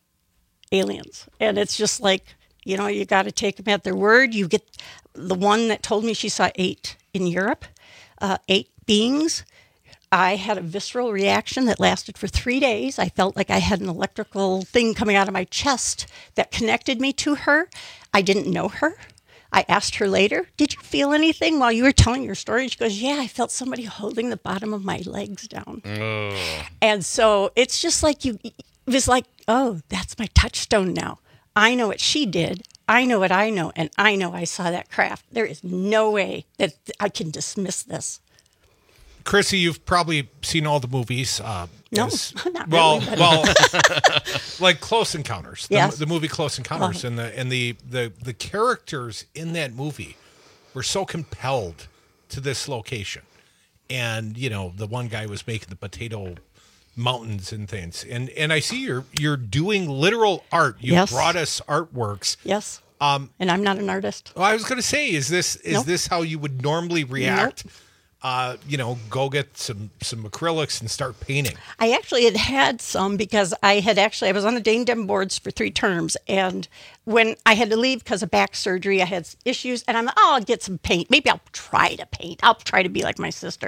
aliens, and it's just like, you know, you got to take them at their word. You get the one that told me she saw eight in Europe, uh, eight beings. I had a visceral reaction that lasted for three days. I felt like I had an electrical thing coming out of my chest that connected me to her. I didn't know her. I asked her later, did you feel anything while you were telling your story? And she goes, yeah, I felt somebody holding the bottom of my legs down. Oh. And so it's just like you, it was like, oh, that's my touchstone now. I know what she did. I know what I know. And I know I saw that craft. There is no way that I can dismiss this. Chrissy, you've probably seen all the movies. Uh, No, as- not well, really, but- well, like Close Encounters, the, Yes. the movie Close Encounters, Oh. and the and the, the the characters in that movie were so compelled to this location, and you know the one guy was making the potato mountains and things, and and I see you're you're doing literal art. You Yes. brought us artworks. Yes. Um, and I'm not an artist. Well, I was going to say, is this is Nope. this how you would normally react? Uh, you know, go get some some acrylics and start painting. I actually had had some because I had actually, I was on the Dane Dem boards for three terms. And when I had to leave because of back surgery, I had issues. And I'm like, oh, I'll get some paint. Maybe I'll try to paint. I'll try to be like my sister.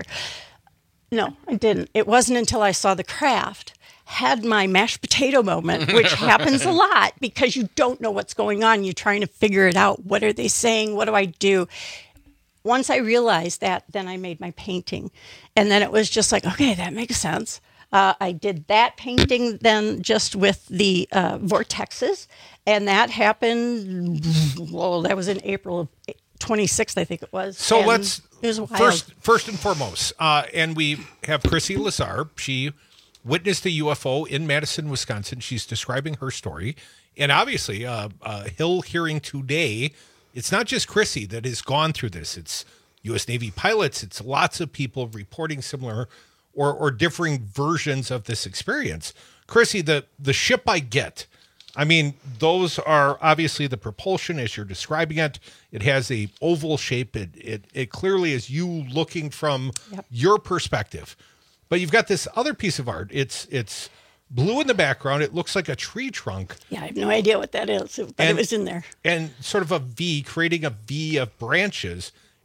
No, I didn't. It wasn't until I saw the craft, had my mashed potato moment, which happens a lot because you don't know what's going on. You're trying to figure it out. What are they saying? What do I do? Once I realized that, then I made my painting. And then it was just like, okay, that makes sense. Uh, I did that painting then just with the uh, vortexes. And that happened, well, that was in April of twenty-sixth, I think it was. So And let's it was wild. first first and foremost, uh, and we have Chrissy Lazar. She witnessed a U F O in Madison, Wisconsin. She's describing her story, and obviously, uh, uh, Hill hearing today. It's not just Chrissy that has gone through this. It's U S Navy pilots. It's lots of people reporting similar or, or differing versions of this experience. Chrissy, the, the ship I get, I mean, those are obviously the propulsion as you're describing it. It has a oval shape. It, it, it clearly is you looking from Yep. your perspective. But you've got this other piece of art. It's it's blue in the background. It looks like a tree trunk. Yeah, I have no idea what that is, but And- it was in there. And sort of a V, creating a V of branches.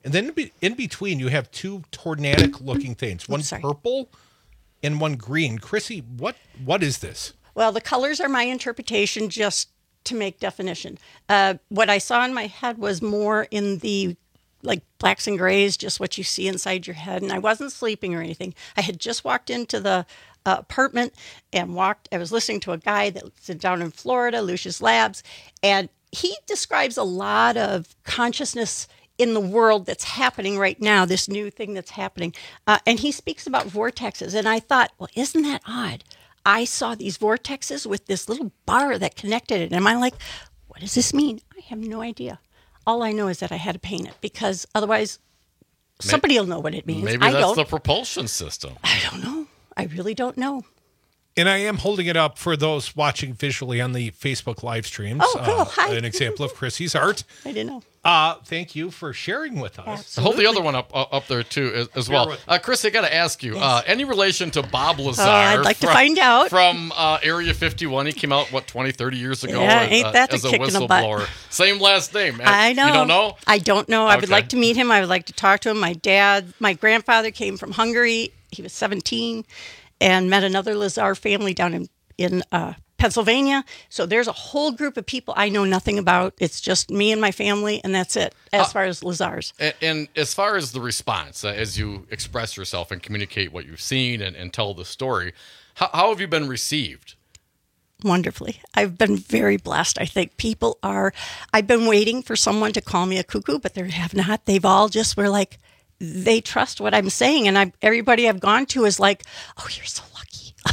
And then in, be- in between, you have two tornadic-looking things, one purple and one green. Chrissy, what what is this? Well, the colors are my interpretation just to make definition. Uh, what I saw in my head was more in the like blacks and grays, just what you see inside your head. And I wasn't sleeping or anything. I had just walked into the uh, apartment and walked. I was listening to a guy that's down in Florida, Lucius Labs, and he describes a lot of consciousness in the world that's happening right now, this new thing that's happening. Uh, and he speaks about vortexes. And I thought, well, isn't that odd? I saw these vortexes with this little bar that connected it. And I'm like, what does this mean? I have no idea. All I know is that I had to paint it because otherwise somebody will know what it means. Maybe I that's don't. the propulsion system. I don't know. I really don't know. And I am holding it up for those watching visually on the Facebook live streams. Oh, cool. Uh, Hi. An example of Chrissy's art. I didn't know. Uh, thank you for sharing with us. Absolutely. Hold the other one up uh, up there too as, as well. Uh, Chris, I got to ask you, Yes. uh, any relation to Bob Lazar? Oh, I'd like from, to find out. From uh, Area fifty-one. He came out, what, twenty, thirty years ago Yeah, as, ain't uh, that a as a kick in the butt. whistleblower. Same last name. I know. You don't know? I don't know. I would Okay. like to meet him. I would like to talk to him. My dad, my grandfather came from Hungary. He was seventeen and met another Lazar family down in, in uh, Pennsylvania. So there's a whole group of people I know nothing about. It's just me and my family, and that's it as Uh, far as Lazars. And, and as far as the response, uh, as you express yourself and communicate what you've seen and, and tell the story, how, how have you been received? Wonderfully. I've been very blessed. I think people are, I've been waiting for someone to call me a cuckoo, but they have not. They've all just were like, they trust what I'm saying. And I, everybody I've gone to is like, oh, you're so lucky.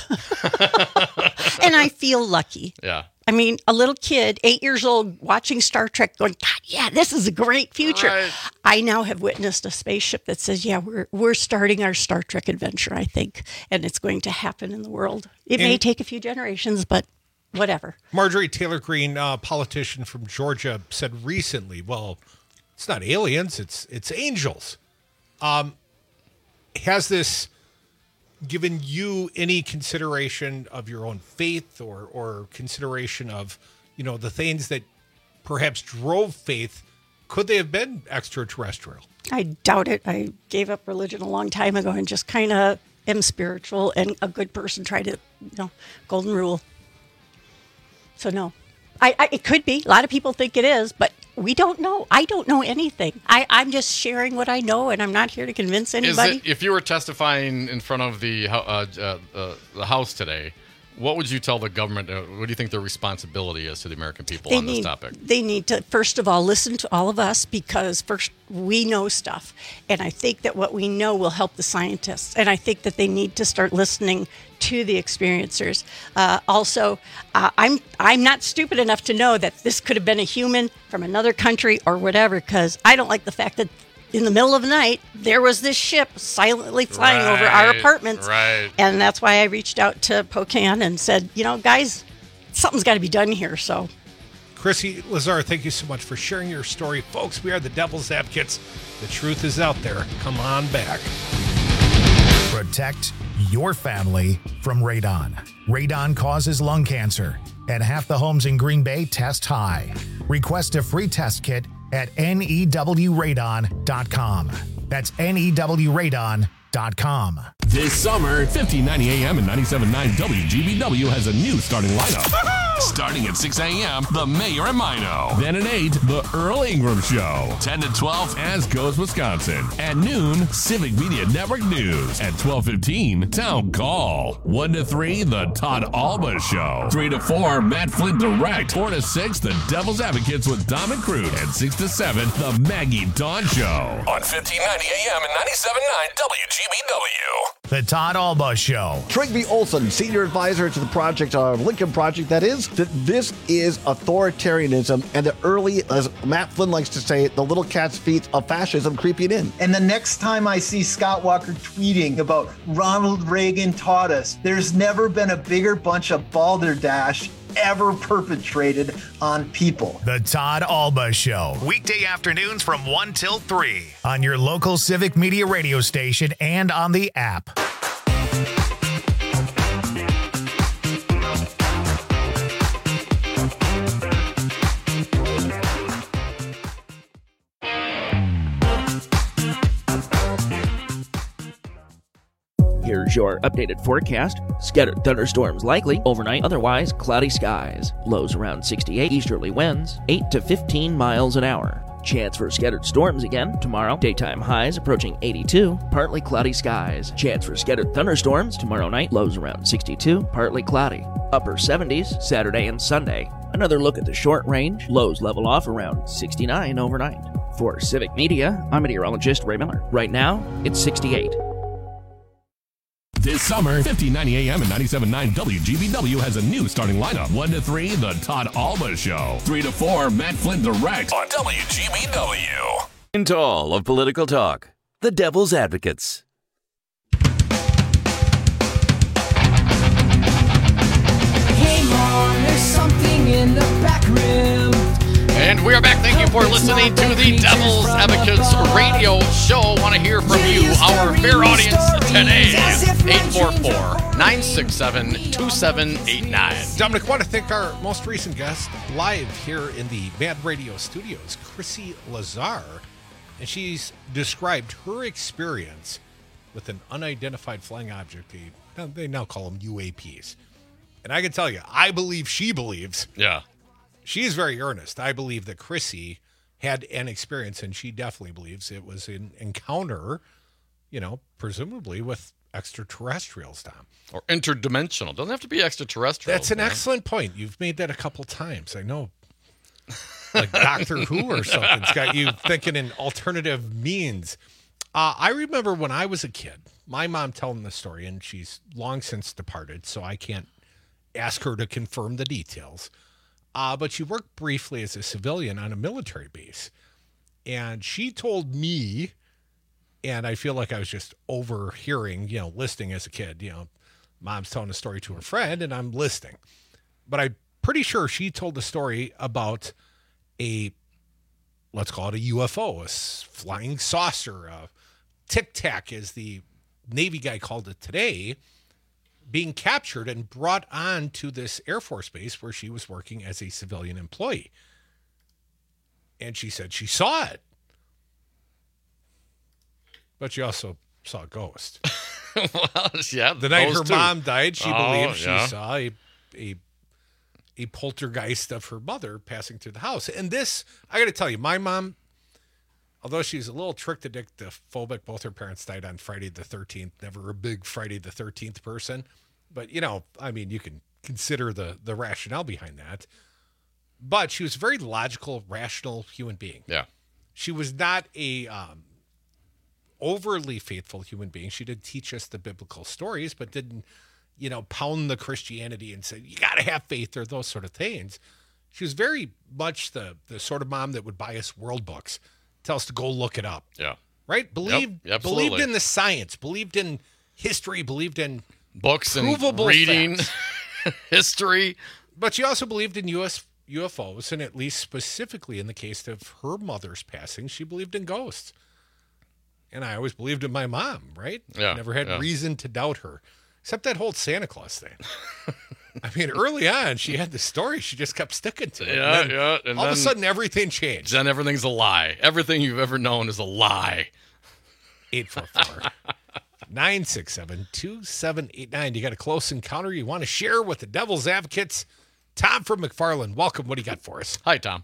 And I feel lucky. Yeah. I mean, a little kid, eight years old, watching Star Trek going, God, yeah, this is a great future. Right. I now have witnessed a spaceship that says, yeah, we're we're starting our Star Trek adventure, I think. And it's going to happen in the world. It may And- take a few generations, but whatever. Marjorie Taylor Greene, uh, politician from Georgia, said recently, well, it's not aliens, it's it's angels. Um, has this given you any consideration of your own faith or, or consideration of, you know, the things that perhaps drove faith? Could they have been extraterrestrial? I doubt it. I gave up religion a long time ago and just kind of am spiritual and a good person. Try to, you know, golden rule. So no, I, I it could be. A lot of people think it is, but we don't know. I don't know anything. I, I'm just sharing what I know, and I'm not here to convince anybody. Is it, if you were testifying in front of the uh, uh, uh, the House today, what would you tell the government? Uh, what do you think their responsibility is to the American people They on this need, topic? They need to, first of all, listen to all of us because first, we know stuff. And I think that what we know will help the scientists. And I think that they need to start listening to the experiencers. Uh, also, uh, I'm I'm not stupid enough to know that this could have been a human from another country or whatever, because I don't like the fact that in the middle of the night, there was this ship silently flying over our Right, apartments. right. And that's why I reached out to Pocan and said, you know, guys, something's got to be done here. So Chrissy Lazar, thank you so much for sharing your story. Folks, we are the Devil's Advocates. The truth is out there. Come on back. Protect your family from radon. Radon causes lung cancer, and half the homes in Green Bay test high. Request a free test kit at N E W radon dot com. That's N E W radon dot com. This summer, fifteen ninety A M and ninety-seven point nine W G B W has a new starting lineup. Starting at six A M, The Mayor and Mino. Then at eight, The Earl Ingram Show. ten to twelve, As Goes Wisconsin. At noon, Civic Media Network News. At twelve fifteen, Town Call. one to three, The Todd Alba Show. three to four, Matt Flint Direct. four to six, The Devil's Advocates with Dom and Crude. And six to seven, The Maggie Dawn Show. On fifteen ninety A M and ninety-seven point nine W G B W. The Todd Alba Show. Trigby Olson, senior advisor to the project, uh, Lincoln Project, that is, that this is authoritarianism and the early, as Matt Flynn likes to say, the little cat's feet of fascism creeping in. And the next time I see Scott Walker tweeting about Ronald Reagan taught us, there's never been a bigger bunch of balderdash ever perpetrated on people. The Todd Alba Show. Weekday afternoons from one till three on your local Civic Media radio station and on the app. your updated forecast. Scattered thunderstorms likely. Overnight, otherwise cloudy skies. Lows around sixty-eight. Easterly winds, eight to fifteen miles an hour. Chance for scattered storms again tomorrow. Daytime highs approaching eighty-two. Partly cloudy skies. Chance for scattered thunderstorms tomorrow night. Lows around sixty-two. Partly cloudy. Upper seventies Saturday and Sunday. Another look at the short range. Lows level off around sixty-nine overnight. For Civic Media, I'm meteorologist Ray Miller. Right now, it's sixty-eight. This summer, fifteen ninety A M and ninety-seven point nine W G B W has a new starting lineup. one to three, The Todd Alba Show. three to four, Matt Flynn Direct on W G B W. Into all of political talk, the Devil's Advocates. Hey, Mom, there's something in the back room. And we are back. Thank you for listening to the Devil's Advocates radio show. Want to hear from you, our fair audience today. eight four four, nine six seven, two seven eight nine. Dominic, I want to thank our most recent guest live here in the Mad Radio studios, Chrissy Lazar. And she's described her experience with an unidentified flying object. They, they now call them U A Ps. And I can tell you, I believe she believes. Yeah. She is very earnest. I believe that Chrissy had an experience, and she definitely believes it was an encounter, you know, presumably with extraterrestrials, Tom. Or interdimensional. Doesn't have to be extraterrestrial. That's an man. excellent point. You've made that a couple times. I know. Like Doctor Who or something's got you thinking in alternative means. Uh, I remember when I was a kid, my mom telling the story, and she's long since departed, so I can't ask her to confirm the details. Uh, but she worked briefly as a civilian on a military base. And she told me, and I feel like I was just overhearing, you know, listening as a kid. You know, mom's telling a story to her friend, and I'm listening. But I'm pretty sure she told the story about a, let's call it a U F O, a flying saucer, a Tic Tac, as the Navy guy called it today, being captured and brought on to this Air Force base where she was working as a civilian employee. And she said she saw it. But she also saw a ghost. Well, yeah. The night her too. mom died, she Oh, believed yeah. she saw a, a, a poltergeist of her mother passing through the house. And this, I got to tell you, my mom, although she's a little trick-phobic, both her parents died on Friday the thirteenth, never a big Friday the thirteenth person. But, you know, I mean, you can consider the, the rationale behind that. But she was a very logical, rational human being. Yeah. She was not a um, overly faithful human being. She did teach us the biblical stories, but didn't, you know, pound the Christianity and say, you got to have faith or those sort of things. She was very much the, the sort of mom that would buy us world books, tell us to go look it up. Yeah. Right? Believed, Yep, believed absolutely. in the science, believed in history, believed in books and provable reading facts. history. But she also believed in U S U F Os, and at least specifically in the case of her mother's passing, she believed in ghosts. And I always believed in my mom, right? Yeah, Never had yeah. reason to doubt her, except that whole Santa Claus thing. I mean, early on, she had the story. She just kept sticking to it. Yeah, And then yeah. And all then, of a sudden, everything changed. Then everything's a lie. Everything you've ever known is a lie. eight four four, nine six seven, two seven eight nine. You got a close encounter you want to share with the Devil's Advocates? Tom from McFarland, welcome. What do you got for us? Hi, Tom.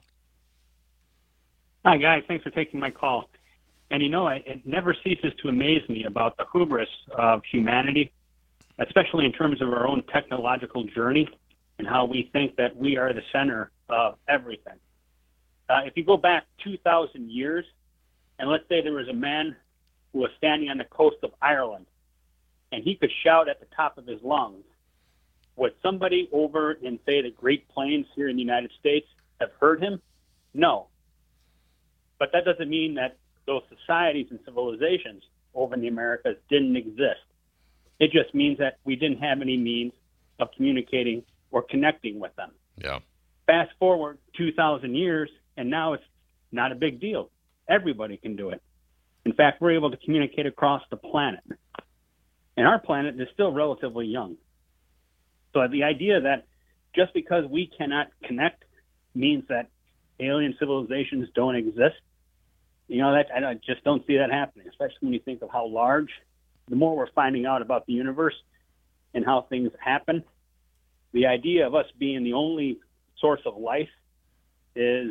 Hi, guys. Thanks for taking my call. And you know, it, it never ceases to amaze me about the hubris of humanity, especially in terms of our own technological journey and how we think that we are the center of everything. Uh, if you go back two thousand years, and let's say there was a man who was standing on the coast of Ireland, and he could shout at the top of his lungs, would somebody over in, say, the Great Plains here in the United States have heard him? No. But that doesn't mean that those societies and civilizations over in the Americas didn't exist. It just means that we didn't have any means of communicating or connecting with them. Yeah. Fast forward two thousand years, and now it's not a big deal. Everybody can do it. In fact, we're able to communicate across the planet. And our planet is still relatively young. So the idea that just because we cannot connect means that alien civilizations don't exist, you know, that I just don't see that happening, especially when you think of how large the more we're finding out about the universe and how things happen. The idea of us being the only source of life is,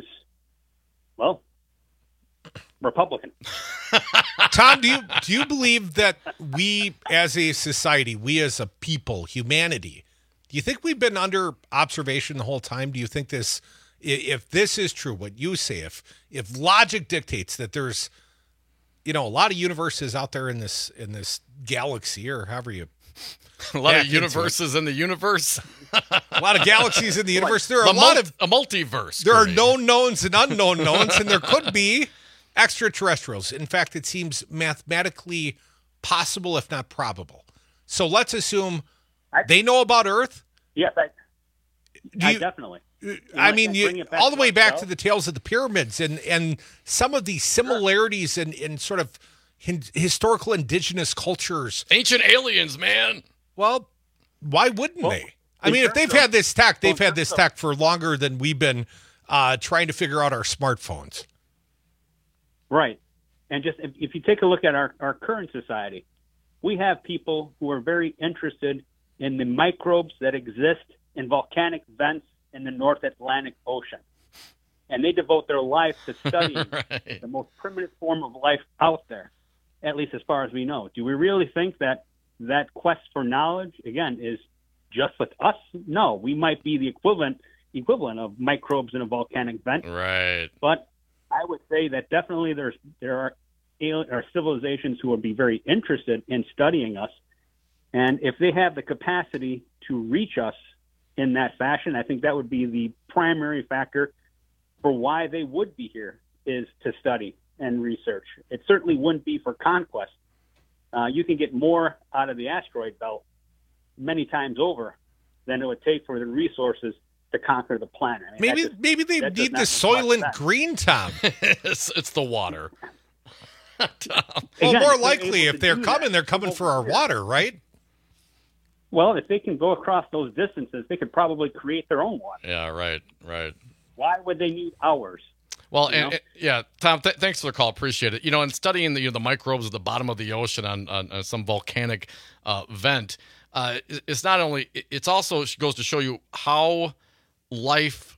well, Republican. Tom, do you do you believe that we as a society, we as a people, humanity, do you think we've been under observation the whole time? Do you think this, if this is true, what you say, if if logic dictates that there's, you know, a lot of universes out there in this in this galaxy, or however you a lot of universes in the universe, a lot of galaxies in the universe. There are the a mul- lot of a multiverse. There Curry. are known knowns and unknown knowns, and there could be extraterrestrials. In fact, it seems mathematically possible, if not probable. So let's assume I, they know about Earth. Yes, I, Do I you, definitely. I mean, you, all the way back to the tales of the pyramids and, and some of the similarities in, in sort of hin- historical indigenous cultures. Ancient aliens, man. Well, why wouldn't well, they? I mean, if they've of, had this tech, they've well, had this of, tech for longer than we've been uh, trying to figure out our smartphones. Right. And just if, if you take a look at our, our current society, we have people who are very interested in the microbes that exist in volcanic vents in the North Atlantic Ocean. And they devote their life to studying right. the most primitive form of life out there, at least as far as we know. Do we really think that that quest for knowledge, again, is just with us? No, we might be the equivalent equivalent of microbes in a volcanic vent. Right. But I would say that definitely there's there are, alien, are civilizations who would be very interested in studying us. And if they have the capacity to reach us in that fashion, I think that would be the primary factor for why they would be here, is to study and research. It certainly wouldn't be for conquest. Uh, you can get more out of the asteroid belt many times over than it would take for the resources to conquer the planet. I mean, maybe just, maybe they need the Soylent Green, Tom. it's, it's the water. Well, Again, more if likely, if they're coming, that, they're coming for our water, right? Well, if they can go across those distances, they could probably create their own water. Yeah, right, right. Why would they need ours? Well, and, and yeah, Tom, th- thanks for the call. Appreciate it. You know, in studying the you know, the microbes at the bottom of the ocean on, on, on some volcanic uh, vent, uh, it's not only, it's also goes to show you how life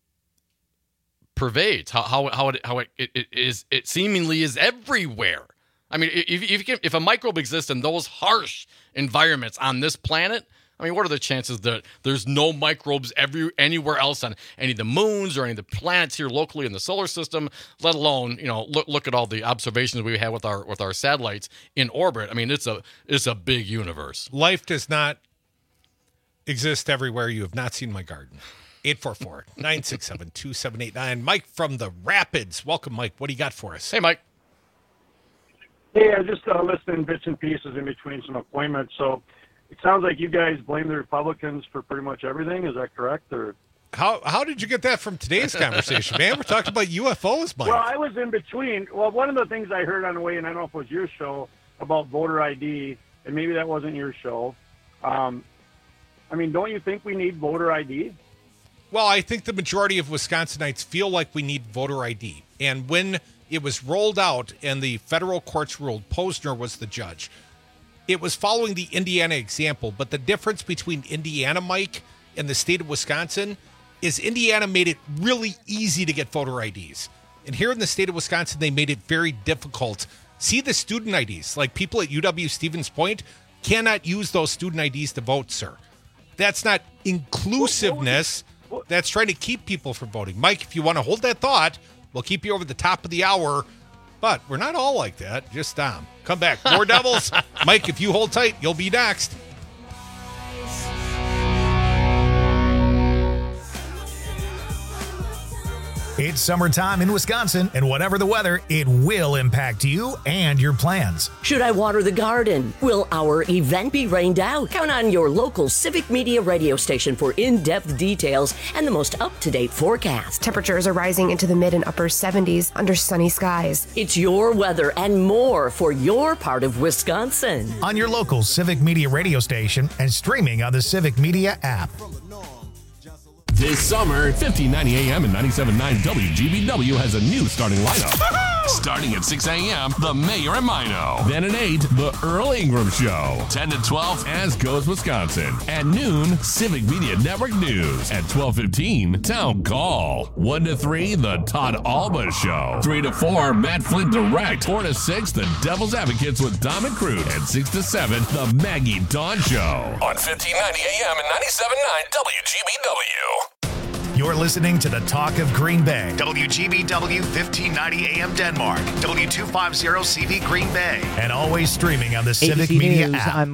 pervades, how how how it how it, it, it is it seemingly is everywhere. I mean, if if, you can, if a microbe exists in those harsh environments on this planet, I mean, what are the chances that there's no microbes every anywhere else on any of the moons or any of the planets here locally in the solar system? Let alone, you know, look look at all the observations we have with our with our satellites in orbit. I mean, it's a it's a big universe. Life does not exist everywhere. You have not seen my garden. eight four four, nine six seven, two seven eight nine. Mike from the Rapids. Welcome, Mike. What do you got for us? Hey, Mike. Hey, I just uh, listened bits and pieces in between some appointments. So it sounds like you guys blame the Republicans for pretty much everything. Is that correct? Or how how did you get that from today's conversation, man? We're talking about U F Os, Mike. Well, I was in between. Well, one of the things I heard on the way, and I don't know if it was your show, about voter I D, and maybe that wasn't your show. Um, I mean, don't you think we need voter I D? Well, I think the majority of Wisconsinites feel like we need voter I D. And when it was rolled out and the federal courts ruled, Posner was the judge, it was following the Indiana example. But the difference between Indiana, Mike, and the state of Wisconsin is Indiana made it really easy to get voter I Ds. And here in the state of Wisconsin, they made it very difficult. See the student I Ds. Like people at U W Stevens Point cannot use those student I Ds to vote, sir. That's not inclusiveness. That's trying to keep people from voting. Mike, if you want to hold that thought, we'll keep you over the top of the hour. But we're not all like that. Just Dom. Come back. More Devils. Mike, if you hold tight, you'll be next. It's summertime in Wisconsin, and whatever the weather, it will impact you and your plans. Should I water the garden? Will our event be rained out? Count on your local Civic Media radio station for in-depth details and the most up-to-date forecast. Temperatures are rising into the mid and upper seventies under sunny skies. It's your weather and more for your part of Wisconsin. On your local Civic Media radio station and streaming on the Civic Media app. This summer, fifteen ninety A M and ninety-seven point nine W G B W has a new starting lineup. Starting at six a.m., The Mayor and Mino. Then at eight, The Earl Ingram Show. ten to twelve, As Goes Wisconsin. At noon, Civic Media Network News. At twelve fifteen, Town Call. one to three, The Todd Alba Show. three to four, Matt Flint Direct. four to six, The Devil's Advocates with Dom and Crude. And six to seven, The Maggie Dawn Show. On fifteen ninety A M and ninety-seven point nine W G B W. You're listening to the Talk of Green Bay. W G B W fifteen ninety A M Denmark. W two fifty C V Green Bay. And always streaming on the Civic A B C Media News, app. I'm